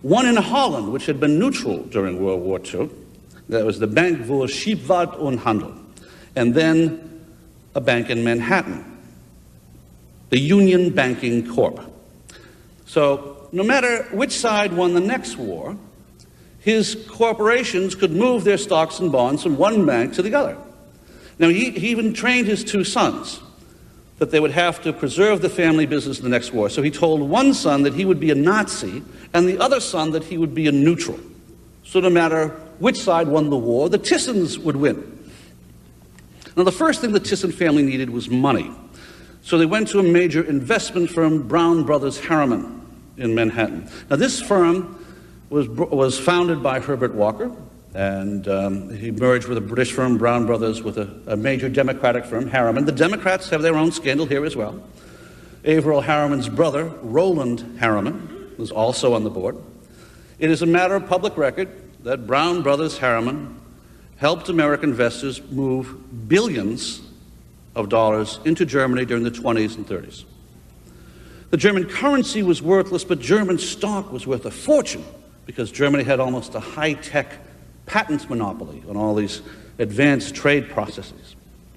one in Holland, which had been neutral during World War II. That was the Bank voor Scheepvaart und Handel. And then a bank in Manhattan, the Union Banking Corp. So no matter which side won the next war, his corporations could move their stocks and bonds from one bank to the other. Now, he even trained his two sons that they would have to preserve the family business in the next war. So he told one son that he would be a Nazi and the other son that he would be a neutral. So no matter which side won the war, the Thyssen's would win. Now, the first thing the Thyssen family needed was money. So they went to a major investment firm, Brown Brothers Harriman, in Manhattan. Now, this firm was founded by Herbert Walker, and he merged with a British firm, Brown Brothers, with a major Democratic firm, Harriman. The Democrats have their own scandal here as well. Averell Harriman's brother, Roland Harriman, was also on the board. It is a matter of public record that Brown Brothers Harriman helped American investors move billions of dollars into Germany during the 20s and 30s. The German currency was worthless, but German stock was worth a fortune because Germany had almost a high-tech patent monopoly on all these advanced trade processes.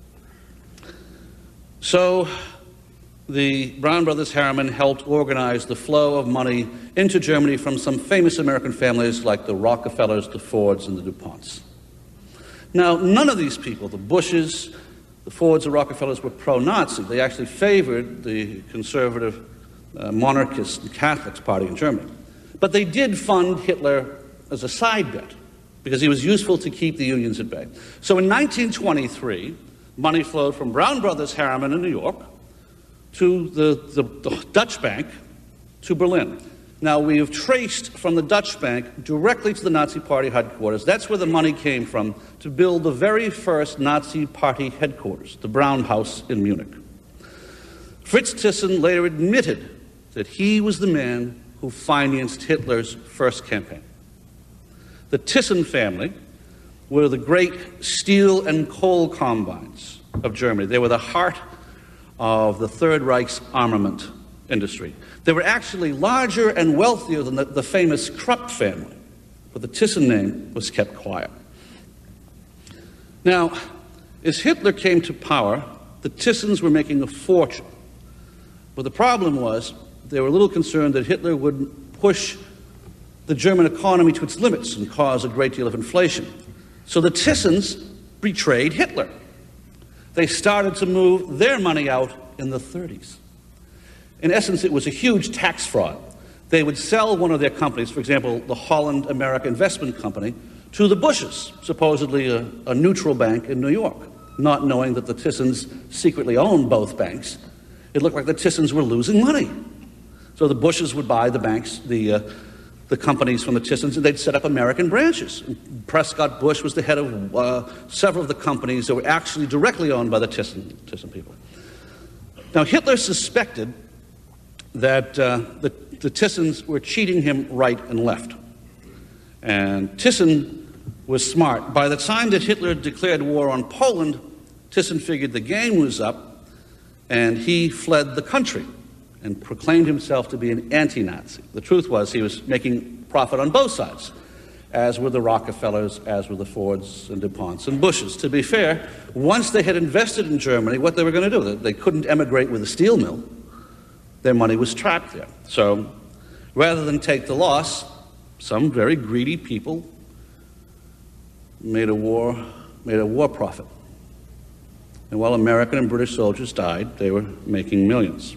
So the Brown Brothers Harriman helped organize the flow of money into Germany from some famous American families like the Rockefellers, the Fords, and the DuPonts. Now, none of these people, the Bushes, the Fords, the Rockefellers, were pro-Nazi. They actually favored the conservative monarchist and Catholics party in Germany. But they did fund Hitler as a side bet because he was useful to keep the unions at bay. So in 1923, money flowed from Brown Brothers Harriman in New York to the Dutch Bank to Berlin. Now, we have traced from the Dutch Bank directly to the Nazi Party headquarters. That's where the money came from to build the very first Nazi Party headquarters, the Brown House in Munich. Fritz Thyssen later admitted that he was the man who financed Hitler's first campaign. The Thyssen family were the great steel and coal combines of Germany. They were the heart of the Third Reich's armament industry. They were actually larger and wealthier than the famous Krupp family, but the Thyssen name was kept quiet. Now, as Hitler came to power, the Thyssens were making a fortune. But the problem was they were a little concerned that Hitler would push the German economy to its limits and cause a great deal of inflation. So the Thyssens betrayed Hitler. They started to move their money out in the 30s. In essence, it was a huge tax fraud. They would sell one of their companies, for example, the Holland America Investment Company, to the Bushes, supposedly a neutral bank in New York, not knowing that the Thyssens secretly owned both banks. It looked like the Thyssens were losing money. So the Bushes would buy the banks, the companies from the Thyssens, and they'd set up American branches. Prescott Bush was the head of several of the companies that were actually directly owned by the Thyssen people. Now, Hitler suspected that the Thyssens were cheating him right and left. And Thyssen was smart. By the time that Hitler declared war on Poland, Thyssen figured the game was up, and he fled the country and proclaimed himself to be an anti-Nazi. The truth was he was making profit on both sides, as were the Rockefellers, as were the Fords and DuPonts and Bushes. To be fair, once they had invested in Germany, what they were going to do, they couldn't emigrate with a steel mill. Their money was trapped there. So rather than take the loss, some very greedy people made a war profit. And while American and British soldiers died, they were making millions.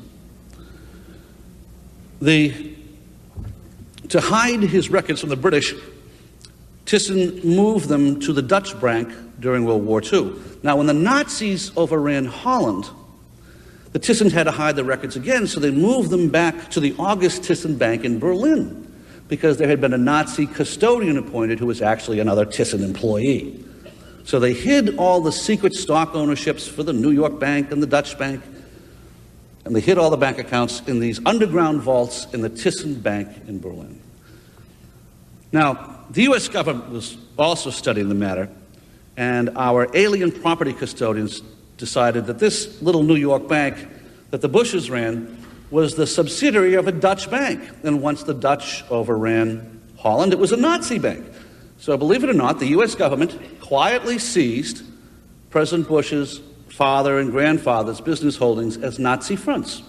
To hide his records from the British, Thyssen moved them to the Dutch Bank during World War II. Now, when the Nazis overran Holland, the Thyssens had to hide the records again, so they moved them back to the August Thyssen Bank in Berlin because there had been a Nazi custodian appointed who was actually another Thyssen employee. So they hid all the secret stock ownerships for the New York Bank and the Dutch Bank, and they hid all the bank accounts in these underground vaults in the Thyssen Bank in Berlin. Now, the U.S. government was also studying the matter, and our alien property custodians decided that this little New York bank that the Bushes ran was the subsidiary of a Dutch bank. And once the Dutch overran Holland, it was a Nazi bank. So believe it or not, the U.S. government quietly seized President Bush's father and grandfather's business holdings as Nazi fronts.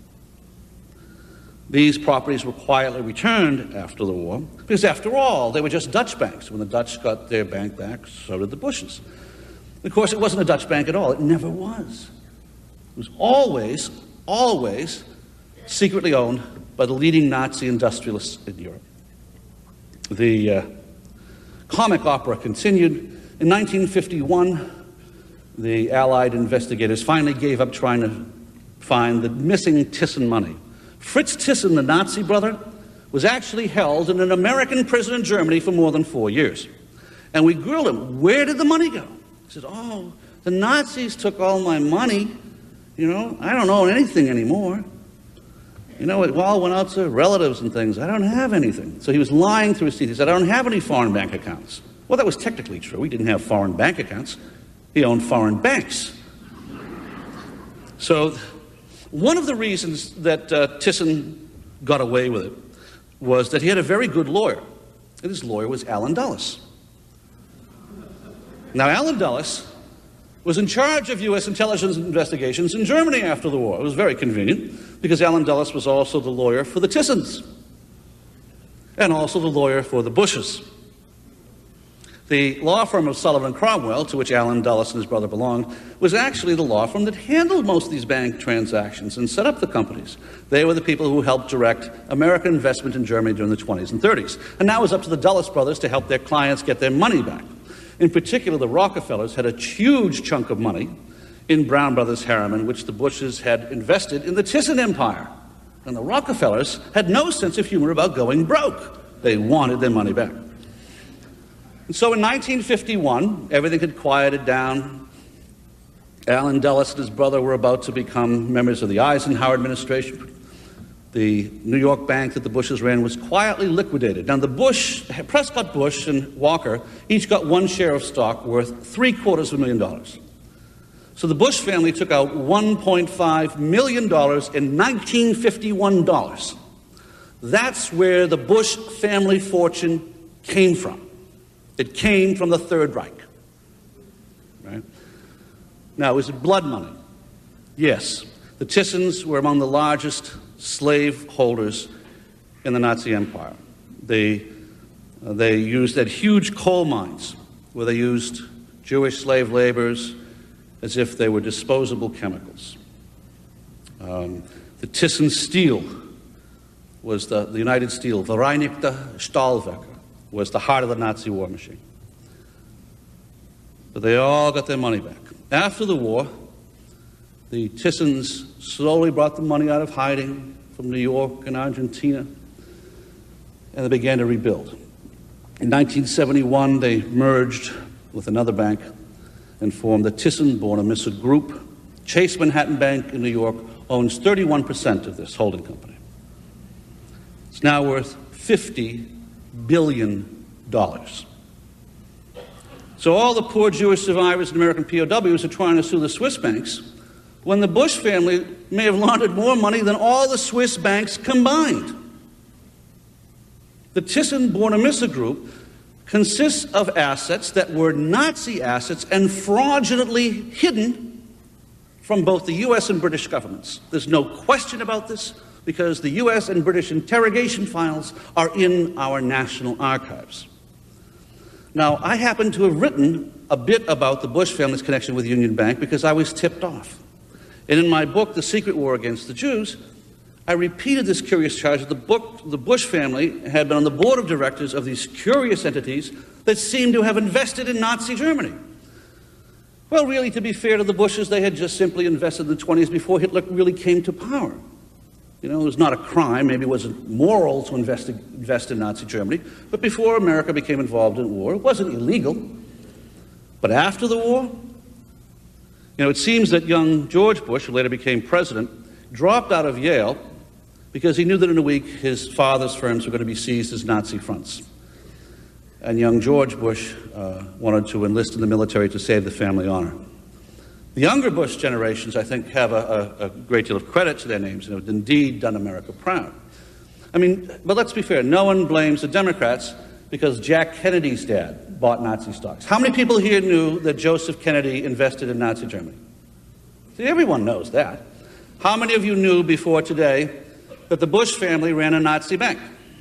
These properties were quietly returned after the war because, after all, they were just Dutch banks. When the Dutch got their bank back, so did the Bushes. Of course, it wasn't a Dutch bank at all. It never was. It was always secretly owned by the leading Nazi industrialists in Europe. The comic opera continued. In 1951, the Allied investigators finally gave up trying to find the missing Thyssen money. Fritz Thyssen, the Nazi brother, was actually held in an American prison in Germany for more than 4 years. And we grilled him, where did the money go? He said, oh, the Nazis took all my money. You know, I don't own anything anymore. You know, it all went out to relatives and things. I don't have anything. So he was lying through his teeth. He said, I don't have any foreign bank accounts. Well, that was technically true. He didn't have foreign bank accounts. He owned foreign banks. So one of the reasons that Thyssen got away with it was that he had a very good lawyer. And his lawyer was Allen Dulles. Now, Allen Dulles was in charge of U.S. intelligence investigations in Germany after the war. It was very convenient because Allen Dulles was also the lawyer for the Thyssens and also the lawyer for the Bushes. The law firm of Sullivan and Cromwell, to which Allen Dulles and his brother belonged, was actually the law firm that handled most of these bank transactions and set up the companies. They were the people who helped direct American investment in Germany during the 20s and 30s. And now it was up to the Dulles brothers to help their clients get their money back. In particular, the Rockefellers had a huge chunk of money in Brown Brothers Harriman, which the Bushes had invested in the Thyssen Empire. And the Rockefellers had no sense of humor about going broke. They wanted their money back. And so in 1951, everything had quieted down. Allen Dulles and his brother were about to become members of the Eisenhower administration. The New York bank that the Bushes ran was quietly liquidated. Now, Prescott Bush and Walker each got one share of stock worth $750,000. So the Bush family took out $1.5 million in 1951 dollars. That's where the Bush family fortune came from. It came from the Third Reich. Right? Now, was it blood money? Yes. The Thyssens were among the largest slave holders in the Nazi Empire. They had huge coal mines where they used Jewish slave laborers as if they were disposable chemicals. The Thyssen Steel was the United Steel, Vereinigte Stahlwerke, was the heart of the Nazi war machine. But they all got their money back. After the war, the Thyssens slowly brought the money out of hiding from New York and Argentina, and they began to rebuild. In 1971, they merged with another bank and formed the Thyssen-Bornemisza Group. Chase Manhattan Bank in New York owns 31% of this holding company. It's now worth $50 billion. So all the poor Jewish survivors and American POWs are trying to sue the Swiss banks, when the Bush family may have laundered more money than all the Swiss banks combined. The Thyssen-Bornemisza Group consists of assets that were Nazi assets and fraudulently hidden from both the U.S. and British governments. There's no question about this, because the U.S. and British interrogation files are in our national archives. Now, I happen to have written a bit about the Bush family's connection with Union Bank because I was tipped off. And in my book, The Secret War Against the Jews, I repeated this curious charge that the Bush family had been on the board of directors of these curious entities that seemed to have invested in Nazi Germany. Well, really, to be fair to the Bushes, they had just simply invested in the 20s before Hitler really came to power. You know, it was not a crime, maybe it wasn't moral to invest in Nazi Germany, but before America became involved in war, it wasn't illegal. But after the war, it seems that young George Bush, who later became president, dropped out of Yale because he knew that in a week his father's firms were going to be seized as Nazi fronts. And young George Bush wanted to enlist in the military to save the family honor. The younger Bush generations, I think, have a great deal of credit to their names and have indeed done America proud. I mean, but let's be fair, no one blames the Democrats because Jack Kennedy's dad bought Nazi stocks. How many people here knew that Joseph Kennedy invested in Nazi Germany? See, everyone knows that. How many of you knew before today that the Bush family ran a Nazi bank?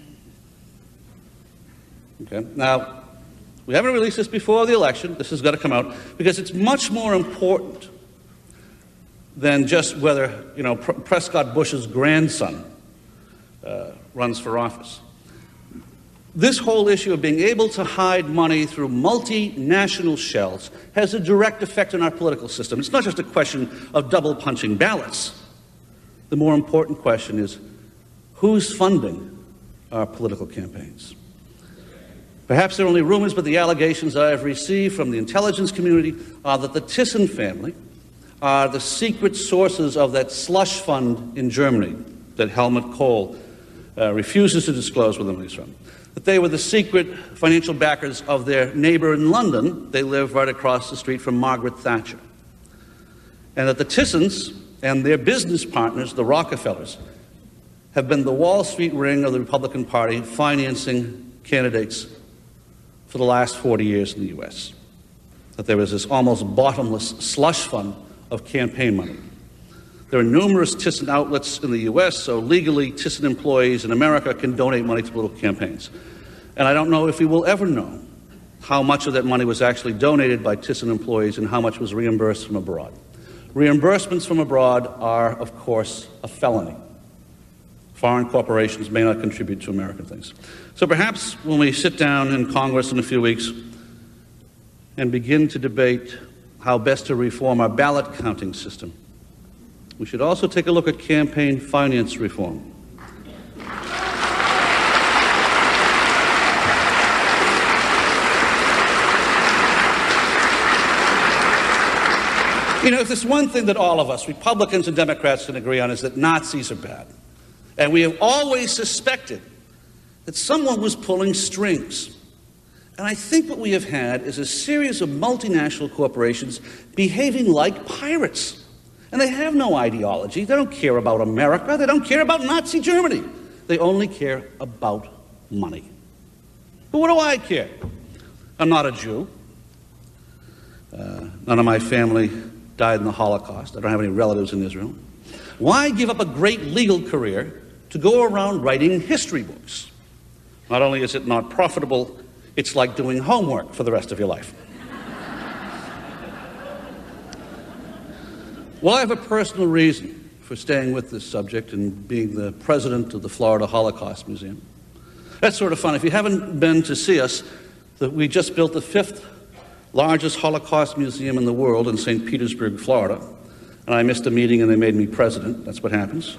Okay. Now, we haven't released this before the election. This has got to come out because it's much more important than just whether, Prescott Bush's grandson runs for office. This whole issue of being able to hide money through multinational shells has a direct effect on our political system. It's not just a question of double punching ballots. The more important question is, who's funding our political campaigns? Perhaps they're only rumors, but the allegations I have received from the intelligence community are that the Thyssen family are the secret sources of that slush fund in Germany that Helmut Kohl refuses to disclose where the money's from. That they were the secret financial backers of their neighbor in London. They live right across the street from Margaret Thatcher. And that the Thyssens and their business partners, the Rockefellers, have been the Wall Street ring of the Republican Party financing candidates for the last 40 years in the U.S. That there was this almost bottomless slush fund of campaign money. There are numerous Thyssen outlets in the U.S., so legally Thyssen employees in America can donate money to political campaigns. And I don't know if we will ever know how much of that money was actually donated by Thyssen employees and how much was reimbursed from abroad. Reimbursements from abroad are, of course, a felony. Foreign corporations may not contribute to American things. So perhaps when we sit down in Congress in a few weeks and begin to debate how best to reform our ballot counting system, we should also take a look at campaign finance reform. If there's one thing that all of us, Republicans and Democrats, can agree on is that Nazis are bad. And we have always suspected that someone was pulling strings. And I think what we have had is a series of multinational corporations behaving like pirates. And they have no ideology. They don't care about America. They don't care about Nazi Germany. They only care about money. But what do I care? I'm not a Jew. None of my family died in the Holocaust. I don't have any relatives in Israel. Why give up a great legal career to go around writing history books? Not only is it not profitable, it's like doing homework for the rest of your life. Well, I have a personal reason for staying with this subject and being the president of the Florida Holocaust Museum. That's sort of fun. If you haven't been to see us, we just built the 5th largest Holocaust museum in the world in St. Petersburg, Florida. And I missed a meeting and they made me president. That's what happens.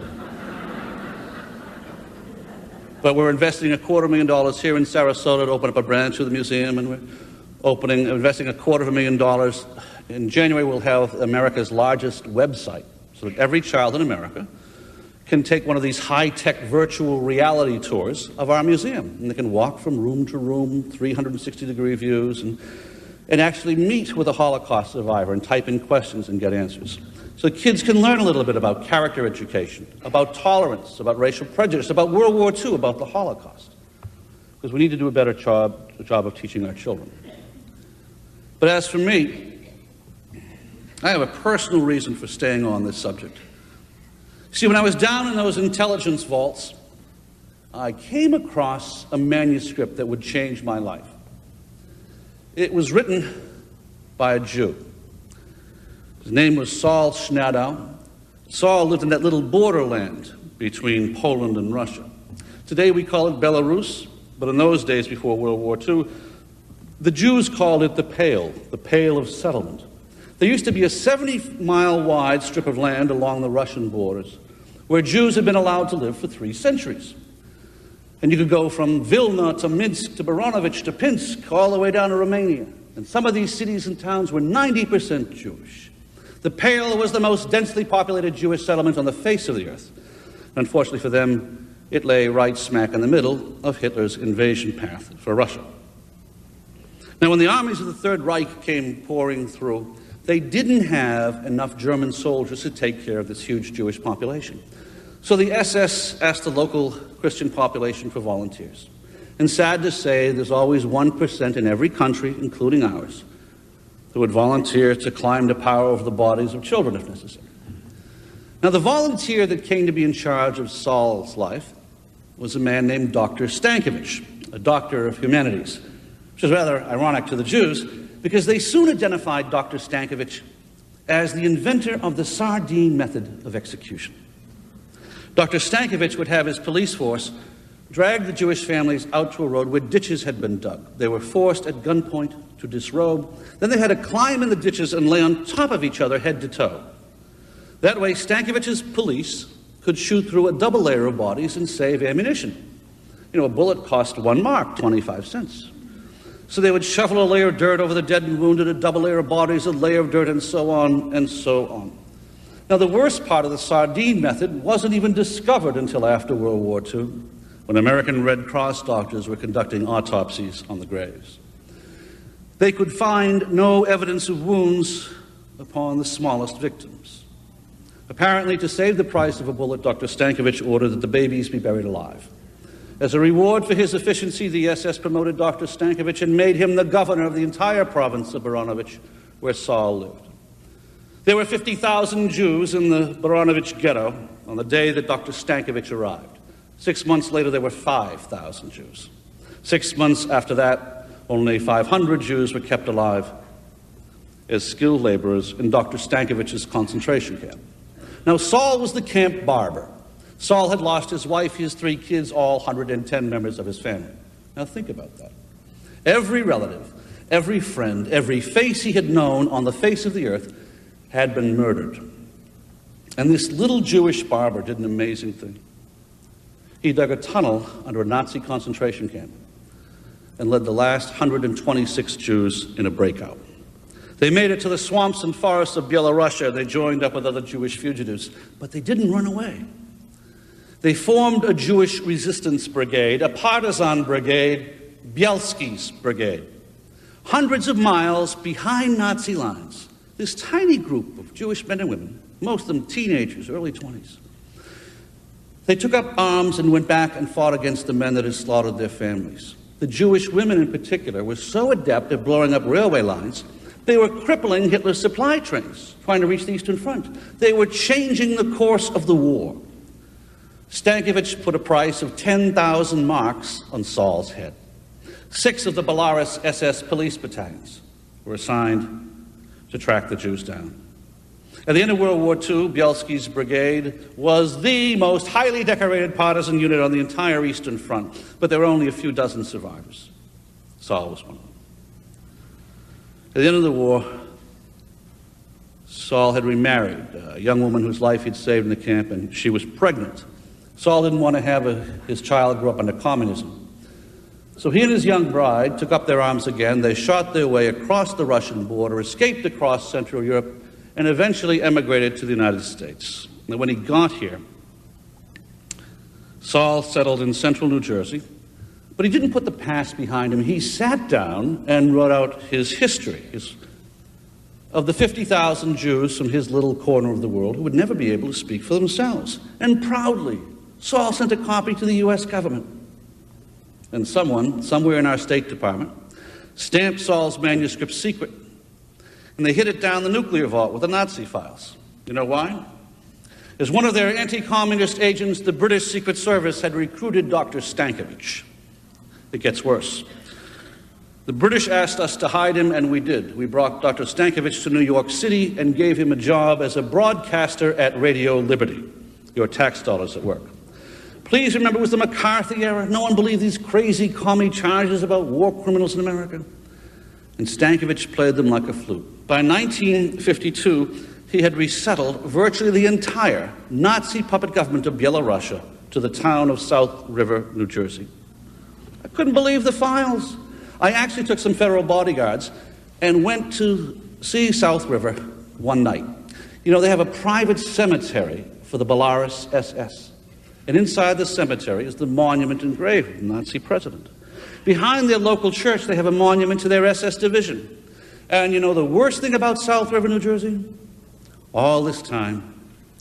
But we're investing $250,000 here in Sarasota to open up a branch of the museum, and we're investing $250,000. In January, we'll have America's largest website, so that every child in America can take one of these high-tech virtual reality tours of our museum. And they can walk from room to room, 360-degree views, and actually meet with a Holocaust survivor and type in questions and get answers. So kids can learn a little bit about character education, about tolerance, about racial prejudice, about World War II, about the Holocaust. Because we need to do a better job of teaching our children. But as for me, I have a personal reason for staying on this subject. See, when I was down in those intelligence vaults, I came across a manuscript that would change my life. It was written by a Jew. His name was Saul Schnadow. Saul lived in that little borderland between Poland and Russia. Today we call it Belarus, but in those days before World War II, the Jews called it the Pale of Settlement. There used to be a 70-mile wide strip of land along the Russian borders where Jews had been allowed to live for 3 centuries. And you could go from Vilna to Minsk to Baranovich to Pinsk, all the way down to Romania. And some of these cities and towns were 90% Jewish. The Pale was the most densely populated Jewish settlement on the face of the earth. Unfortunately for them, it lay right smack in the middle of Hitler's invasion path for Russia. Now, when the armies of the Third Reich came pouring through, they didn't have enough German soldiers to take care of this huge Jewish population. So the SS asked the local Christian population for volunteers. And sad to say, there's always 1% in every country, including ours, who would volunteer to climb to power over the bodies of children if necessary. Now, the volunteer that came to be in charge of Saul's life was a man named Dr. Stankiewicz, a doctor of humanities, which is rather ironic to the Jews because they soon identified Dr. Stankiewicz as the inventor of the sardine method of execution. Dr. Stankiewicz would have his police force drag the Jewish families out to a road where ditches had been dug. They were forced at gunpoint to disrobe. Then they had to climb in the ditches and lay on top of each other head to toe. That way, Stankiewicz's police could shoot through a double layer of bodies and save ammunition. You know, a bullet cost 1 mark, 25 cents. So they would shovel a layer of dirt over the dead and wounded, a double layer of bodies, a layer of dirt, and so on and so on. Now, the worst part of the sardine method wasn't even discovered until after World War II, when American Red Cross doctors were conducting autopsies on the graves. They could find no evidence of wounds upon the smallest victims. Apparently, to save the price of a bullet, Dr. Stankiewicz ordered that the babies be buried alive. As a reward for his efficiency, the SS promoted Dr. Stankiewicz and made him the governor of the entire province of Baranovich, where Saul lived. There were 50,000 Jews in the Baranovich ghetto on the day that Dr. Stankiewicz arrived. 6 months later, there were 5,000 Jews. 6 months after that, only 500 Jews were kept alive as skilled laborers in Dr. Stankiewicz's concentration camp. Now, Saul was the camp barber. Saul had lost his wife, his 3 kids, all 110 members of his family. Now, think about that. Every relative, every friend, every face he had known on the face of the earth had been murdered. And this little Jewish barber did an amazing thing. He dug a tunnel under a Nazi concentration camp and led the last 126 Jews in a breakout. They made it to the swamps and forests of Byelorussia. They joined up with other Jewish fugitives, but they didn't run away. They formed a Jewish resistance brigade, a partisan brigade, Bielski's brigade. Hundreds of miles behind Nazi lines, this tiny group of Jewish men and women, most of them teenagers, early 20s, they took up arms and went back and fought against the men that had slaughtered their families. The Jewish women in particular were so adept at blowing up railway lines, they were crippling Hitler's supply trains, trying to reach the Eastern Front. They were changing the course of the war. Stankiewicz put a price of 10,000 marks on Saul's head. 6 of the Belarus SS police battalions were assigned to track the Jews down. At the end of World War II, Bielski's brigade was the most highly decorated partisan unit on the entire Eastern Front, but there were only a few dozen survivors. Saul was one of them. At the end of the war, Saul had remarried a young woman whose life he'd saved in the camp, and she was pregnant. Saul didn't want to have his child grow up under communism. So he and his young bride took up their arms again. They shot their way across the Russian border, escaped across Central Europe, and eventually emigrated to the United States. And when he got here, Saul settled in central New Jersey, but he didn't put the past behind him. He sat down and wrote out his history of the 50,000 Jews from his little corner of the world who would never be able to speak for themselves. And proudly, Saul sent a copy to the U.S. government. And someone, somewhere in our State Department, stamped Saul's manuscript secret. And they hid it down the nuclear vault with the Nazi files. You know why? As one of their anti-communist agents, the British Secret Service had recruited Dr. Stankiewicz. It gets worse. The British asked us to hide him, and we did. We brought Dr. Stankiewicz to New York City and gave him a job as a broadcaster at Radio Liberty. Your tax dollars at work. Please remember, it was the McCarthy era. No one believed these crazy commie charges about war criminals in America. And Stankiewicz played them like a flute. By 1952, he had resettled virtually the entire Nazi puppet government of Byelorussia to the town of South River, New Jersey. I couldn't believe the files. I actually took some federal bodyguards and went to see South River one night. You know, they have a private cemetery for the Belarus SS. And inside the cemetery is the monument engraved of the Nazi president. Behind their local church, they have a monument to their SS division. And you know the worst thing about South River, New Jersey? All this time,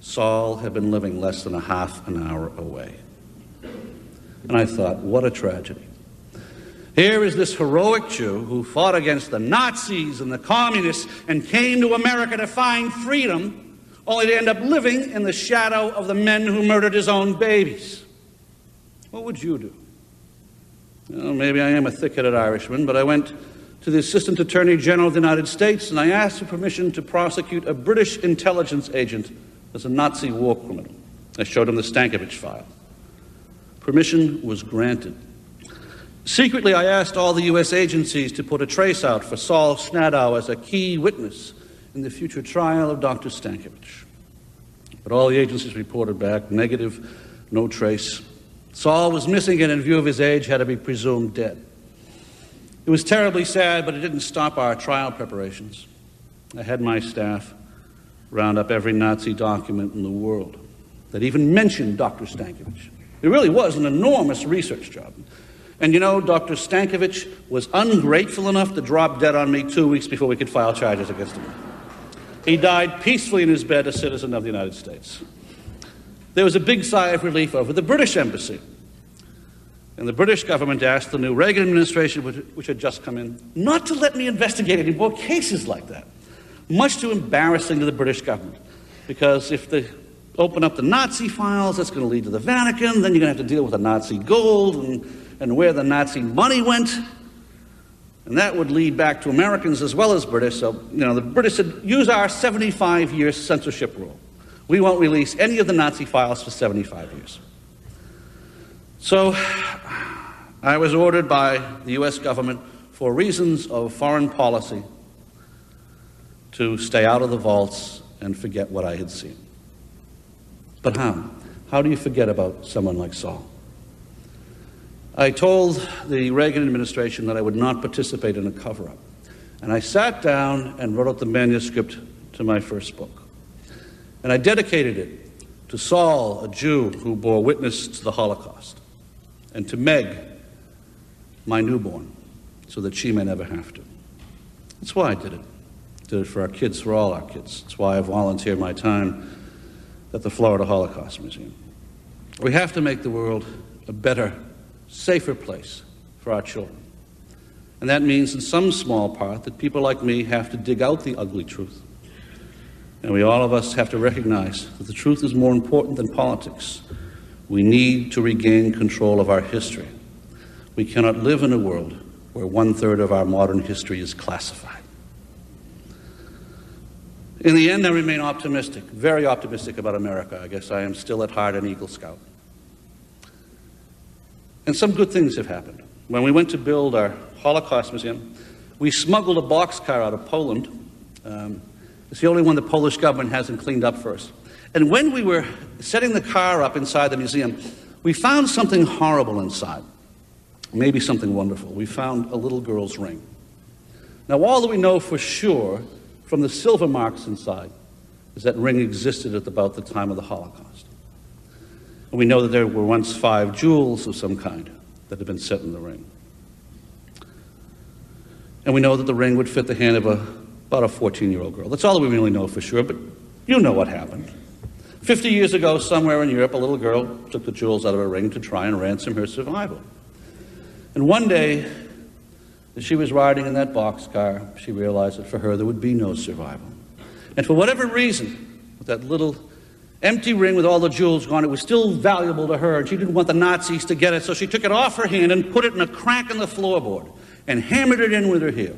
Saul had been living less than a half an hour away. And I thought, what a tragedy. Here is this heroic Jew who fought against the Nazis and the communists and came to America to find freedom, only to end up living in the shadow of the men who murdered his own babies. What would you do? Well, maybe I am a thick-headed Irishman, but I went to the Assistant Attorney General of the United States and I asked for permission to prosecute a British intelligence agent as a Nazi war criminal. I showed him the Stankiewicz file. Permission was granted. Secretly, I asked all the U.S. agencies to put a trace out for Saul Schnadow as a key witness in the future trial of Dr. Stankiewicz. But all the agencies reported back negative, no trace. Saul was missing and in view of his age had to be presumed dead. It was terribly sad, but it didn't stop our trial preparations. I had my staff round up every Nazi document in the world that even mentioned Dr. Stankiewicz. It really was an enormous research job. And you know, Dr. Stankiewicz was ungrateful enough to drop dead on me 2 weeks before we could file charges against him. He died peacefully in his bed, a citizen of the United States. There was a big sigh of relief over the British embassy. And the British government asked the new Reagan administration, which had just come in, not to let me investigate any more cases like that. Much too embarrassing to the British government. Because if they open up the Nazi files, that's going to lead to the Vatican, then you're going to have to deal with the Nazi gold and where the Nazi money went. And that would lead back to Americans as well as British. So, the British said, use our 75-year censorship rule. We won't release any of the Nazi files for 75 years. So I was ordered by the U.S. government, for reasons of foreign policy, to stay out of the vaults and forget what I had seen. But how? How do you forget about someone like Saul? I told the Reagan administration that I would not participate in a cover-up. And I sat down and wrote out the manuscript to my first book. And I dedicated it to Saul, a Jew who bore witness to the Holocaust, and to Meg, my newborn, so that she may never have to. That's why I did it. I did it for our kids, for all our kids. That's why I volunteer my time at the Florida Holocaust Museum. We have to make the world a better, safer place for our children. And that means in some small part that people like me have to dig out the ugly truth. And all of us have to recognize that the truth is more important than politics. We need to regain control of our history. We cannot live in a world where 1/3 of our modern history is classified. In the end, I remain optimistic, very optimistic about America. I guess I am still at heart an Eagle Scout. And some good things have happened. When we went to build our Holocaust Museum, we smuggled a boxcar out of Poland. It's the only one the Polish government hasn't cleaned up first. And when we were setting the car up inside the museum, we found something horrible inside. Maybe something wonderful. We found a little girl's ring. Now, all that we know for sure from the silver marks inside is that ring existed at about the time of the Holocaust. And we know that there were once 5 jewels of some kind that had been set in the ring. And we know that the ring would fit the hand of about a 14-year-old girl. That's all that we really know for sure, but you know what happened. 50 years ago, somewhere in Europe, a little girl took the jewels out of a ring to try and ransom her survival. And one day, as she was riding in that boxcar, she realized that for her there would be no survival. And for whatever reason, with that little empty ring with all the jewels gone, it was still valuable to her, and she didn't want the Nazis to get it, so she took it off her hand and put it in a crack in the floorboard and hammered it in with her heel.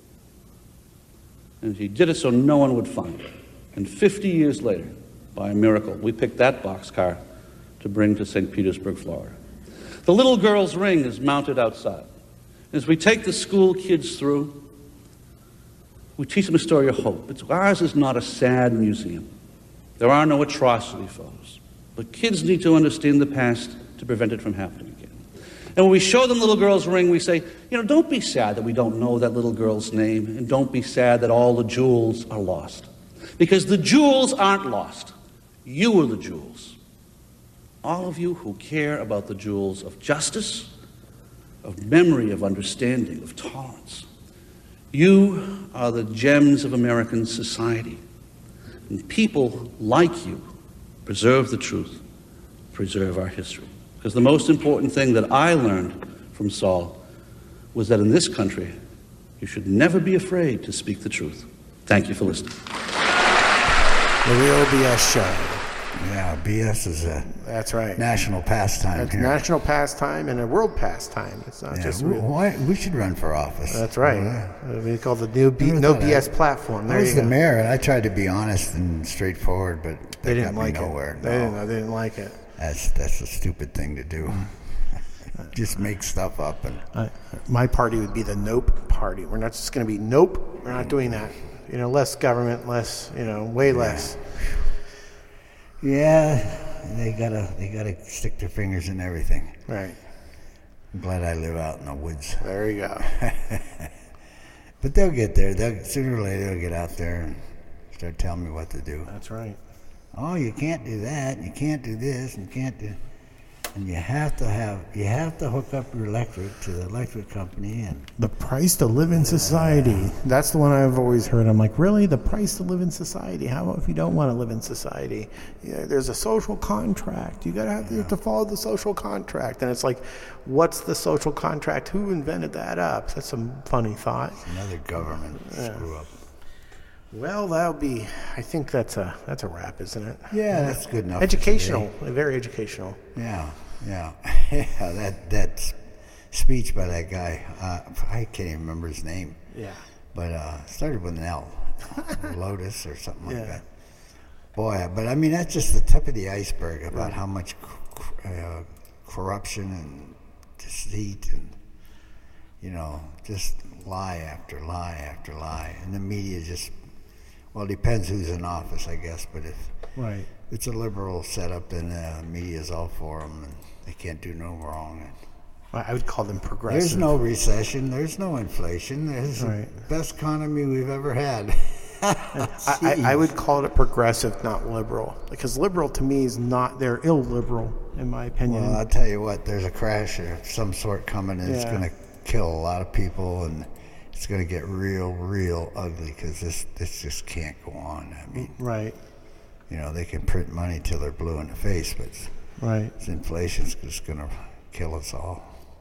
And she did it so no one would find it. And 50 years later, by a miracle, we picked that boxcar to bring to St. Petersburg, Florida. The little girl's ring is mounted outside. As we take the school kids through, we teach them a story of hope. Ours is not a sad museum. There are no atrocity photos. But kids need to understand the past to prevent it from happening again. And when we show them the little girl's ring, we say, don't be sad that we don't know that little girl's name, and don't be sad that all the jewels are lost. Because the jewels aren't lost. You are the jewels. All of you who care about the jewels of justice, of memory, of understanding, of tolerance. You are the gems of American society. And people like you preserve the truth, preserve our history. Because the most important thing that I learned from Saul was that in this country, you should never be afraid to speak the truth. Thank you for listening. The Real BS Show. Yeah, BS is a That's right. national pastime It's here. national pastime and a world pastime. It's not just real. We should run for office. That's right. We call the new Never No thought BS I- platform. I There was you the go. mayor, and I tried to be honest and straightforward, but They that didn't got me like nowhere. it. No. They didn't like it. That's a stupid thing to do. Just make stuff up and My party would be the Nope Party. We're not just going to be nope. We're not doing that. Less government, less. Way less. yeah, they gotta stick their fingers in everything. Right. I'm glad I live out in the woods. There you go. But they'll get there. Sooner or later they'll get out there and start telling me what to do. That's right. Oh, you can't do that. You can't do this. And you can't do. And you have to hook up your electric to the electric company and. The price to live in society. That's the one I've always heard. I'm like, really? The price to live in society? How about if you don't want to live in society? There's a social contract. You have to follow the social contract. And it's like, what's the social contract? Who invented that up? That's a funny thought. Another government screw up. Well, I think that's a wrap, isn't it? Yeah, that's good enough. Educational. Very educational. Yeah. That speech by that guy, I can't even remember his name. Yeah. But started with an L, Lotus or something like Yeah. that. Boy, but I mean that's just the tip of the iceberg about how much corruption and deceit and just lie after lie after lie, and the media just it depends who's in office, I guess. But if Right. it's a liberal setup, then the media's all for them, and they can't do no wrong. I would call them progressive. There's no recession. There's no inflation. There's Right. the best economy we've ever had. I would call it a progressive, not liberal, because liberal to me is not. They're illiberal, in my opinion. Well, I'll tell you what. There's a crash of some sort coming, and it's Yeah. going to kill a lot of people, and it's going to get real, real ugly because this just can't go on. I mean, Right. they can print money till they're blue in the face, but Right. this inflation's just going to kill us all.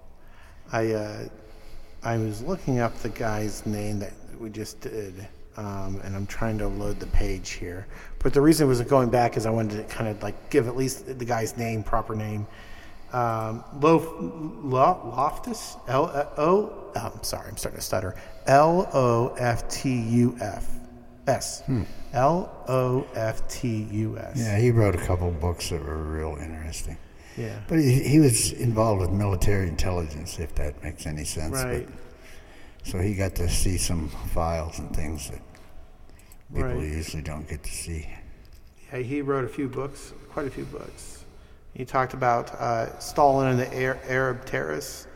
I was looking up the guy's name that we just did, and I'm trying to load the page here. But the reason it was going back is I wanted to kind of like give at least the guy's name, proper name. Loftus, I'm sorry, I'm starting to stutter. Loftuf-S. Loftuf-S. Yeah, he wrote a couple books that were real interesting. Yeah. But he was involved with military intelligence, if that makes any sense. Right. But, so he got to see some files and things that people Right. usually don't get to see. Yeah, he wrote a few books, quite a few books. He talked about Stalin and the Arab terrorists,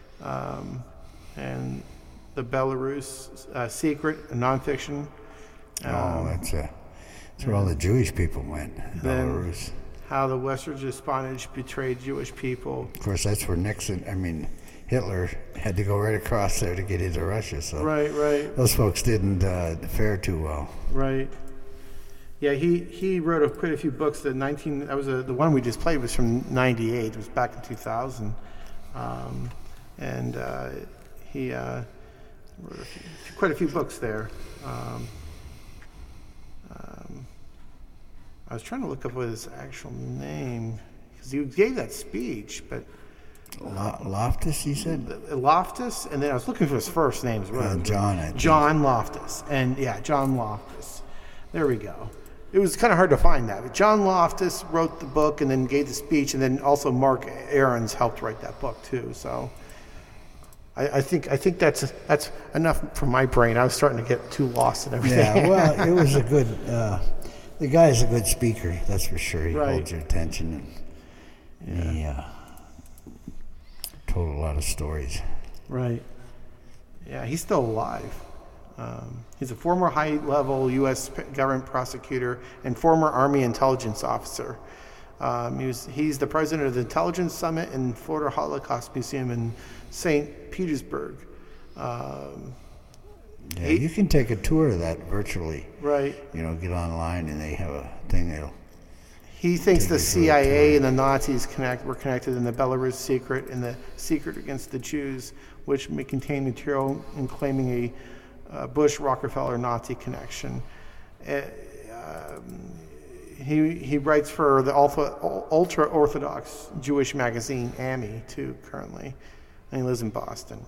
and the Belarus secret, a nonfiction. That's where all the Jewish people went, Then- Belarus. How the Western Spanish betrayed Jewish people. Of course, that's where Hitler had to go right across there to get into Russia. So Right. those folks didn't fare too well. Right. Yeah, he wrote quite a few books. The the one we just played was from '98. It was back in 2000, and he wrote quite a few books there. I was trying to look up what his actual name, because he gave that speech, but Loftus, you said? Loftus, and then I was looking for his first name as well. John, I think. John Loftus, and John Loftus. There we go. It was kind of hard to find that, but John Loftus wrote the book and then gave the speech, and then also Mark Aarons helped write that book too. So I think that's enough for my brain. I was starting to get too lost in everything. Yeah, well, it was a good. The guy's a good speaker, that's for sure. He Right. holds your attention, and he told a lot of stories. Right. Yeah, he's still alive. He's a former high-level U.S. government prosecutor and former Army intelligence officer. He's the president of the Intelligence Summit and Florida Holocaust Museum in St. Petersburg. You can take a tour of that virtually. Right. Get online and they have a thing that'll He thinks the CIA and the Nazis were connected in the Belarus secret and the secret against the Jews, which may contain material in claiming a Bush, Rockefeller, Nazi connection. He writes for the ultra-Orthodox Jewish magazine, AMI, too, currently. And he lives in Boston.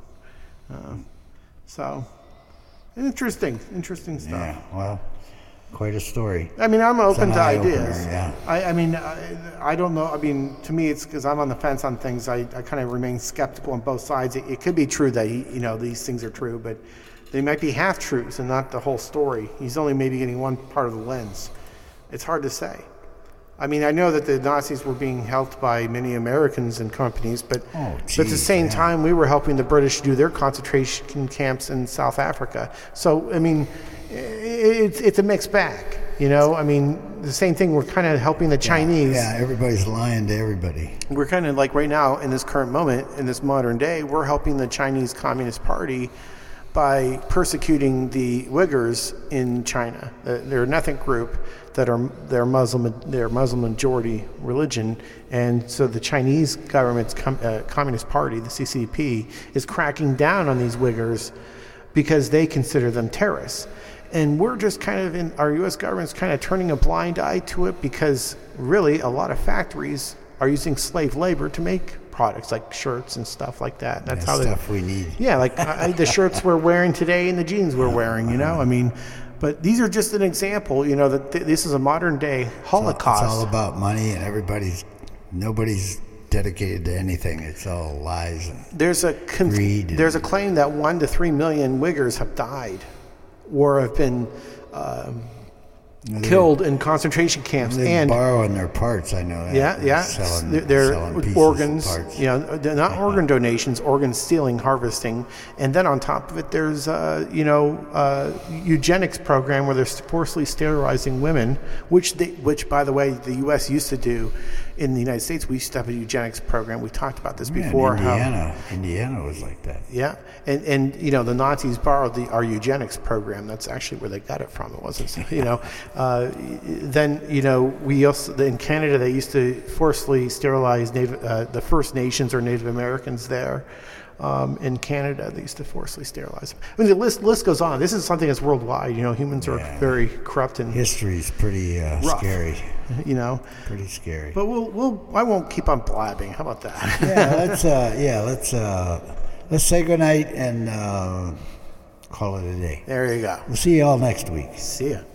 So, interesting stuff. Yeah, well, quite a story. I mean, I'm open to eye-opener, ideas. yeah. I mean, I don't know. I mean, to me, it's because I'm on the fence on things. I kind of remain skeptical on both sides. It could be true that these things are true, but they might be half truths and not the whole story. He's only maybe getting one part of the lens. It's hard to say. I mean, I know that the Nazis were being helped by many Americans and companies, but at the same time, we were helping the British do their concentration camps in South Africa. So, I mean, it's a mixed bag, I mean, the same thing, we're kind of helping the Chinese. Yeah, everybody's lying to everybody. We're kind of like right now, in this current moment, in this modern day, we're helping the Chinese Communist Party by persecuting the Uyghurs in China. They're an ethnic group they're Muslim majority religion, and so the Chinese government's Communist Party, the CCP, is cracking down on these Uyghurs because they consider them terrorists. And we're just kind of our U.S. government's kind of turning a blind eye to it because really a lot of factories are using slave labor to make products like shirts and stuff like that. That's how stuff we need. Yeah, like the shirts we're wearing today and the jeans we're wearing, I mean, but these are just an example, that this is a modern day Holocaust. It's all about money, and nobody's dedicated to anything. It's all lies and greed. There's a claim that 1 to 3 million Uyghurs have died or have been killed in concentration camps. They're borrowing their parts, I know that. Yeah. They're selling organs, parts. they're not organ donations, organ stealing, harvesting. And then on top of it, there's, eugenics program where they're forcibly sterilizing women, which by the way, the U.S. used to do. In the United States, we used to have a eugenics program. We talked about this before. Indiana was like that. Yeah, and the Nazis borrowed our eugenics program. That's actually where they got it from. It wasn't, Then we also in Canada they used to forcibly sterilize the First Nations or Native Americans there. In Canada, they used to forcibly sterilize them. I mean, the list goes on. This is something that's worldwide. Humans are very corrupt and history's pretty scary. Pretty scary. But I won't keep on blabbing. How about that? Let's say goodnight and call it a day. There you go. We'll see you all next week. See ya.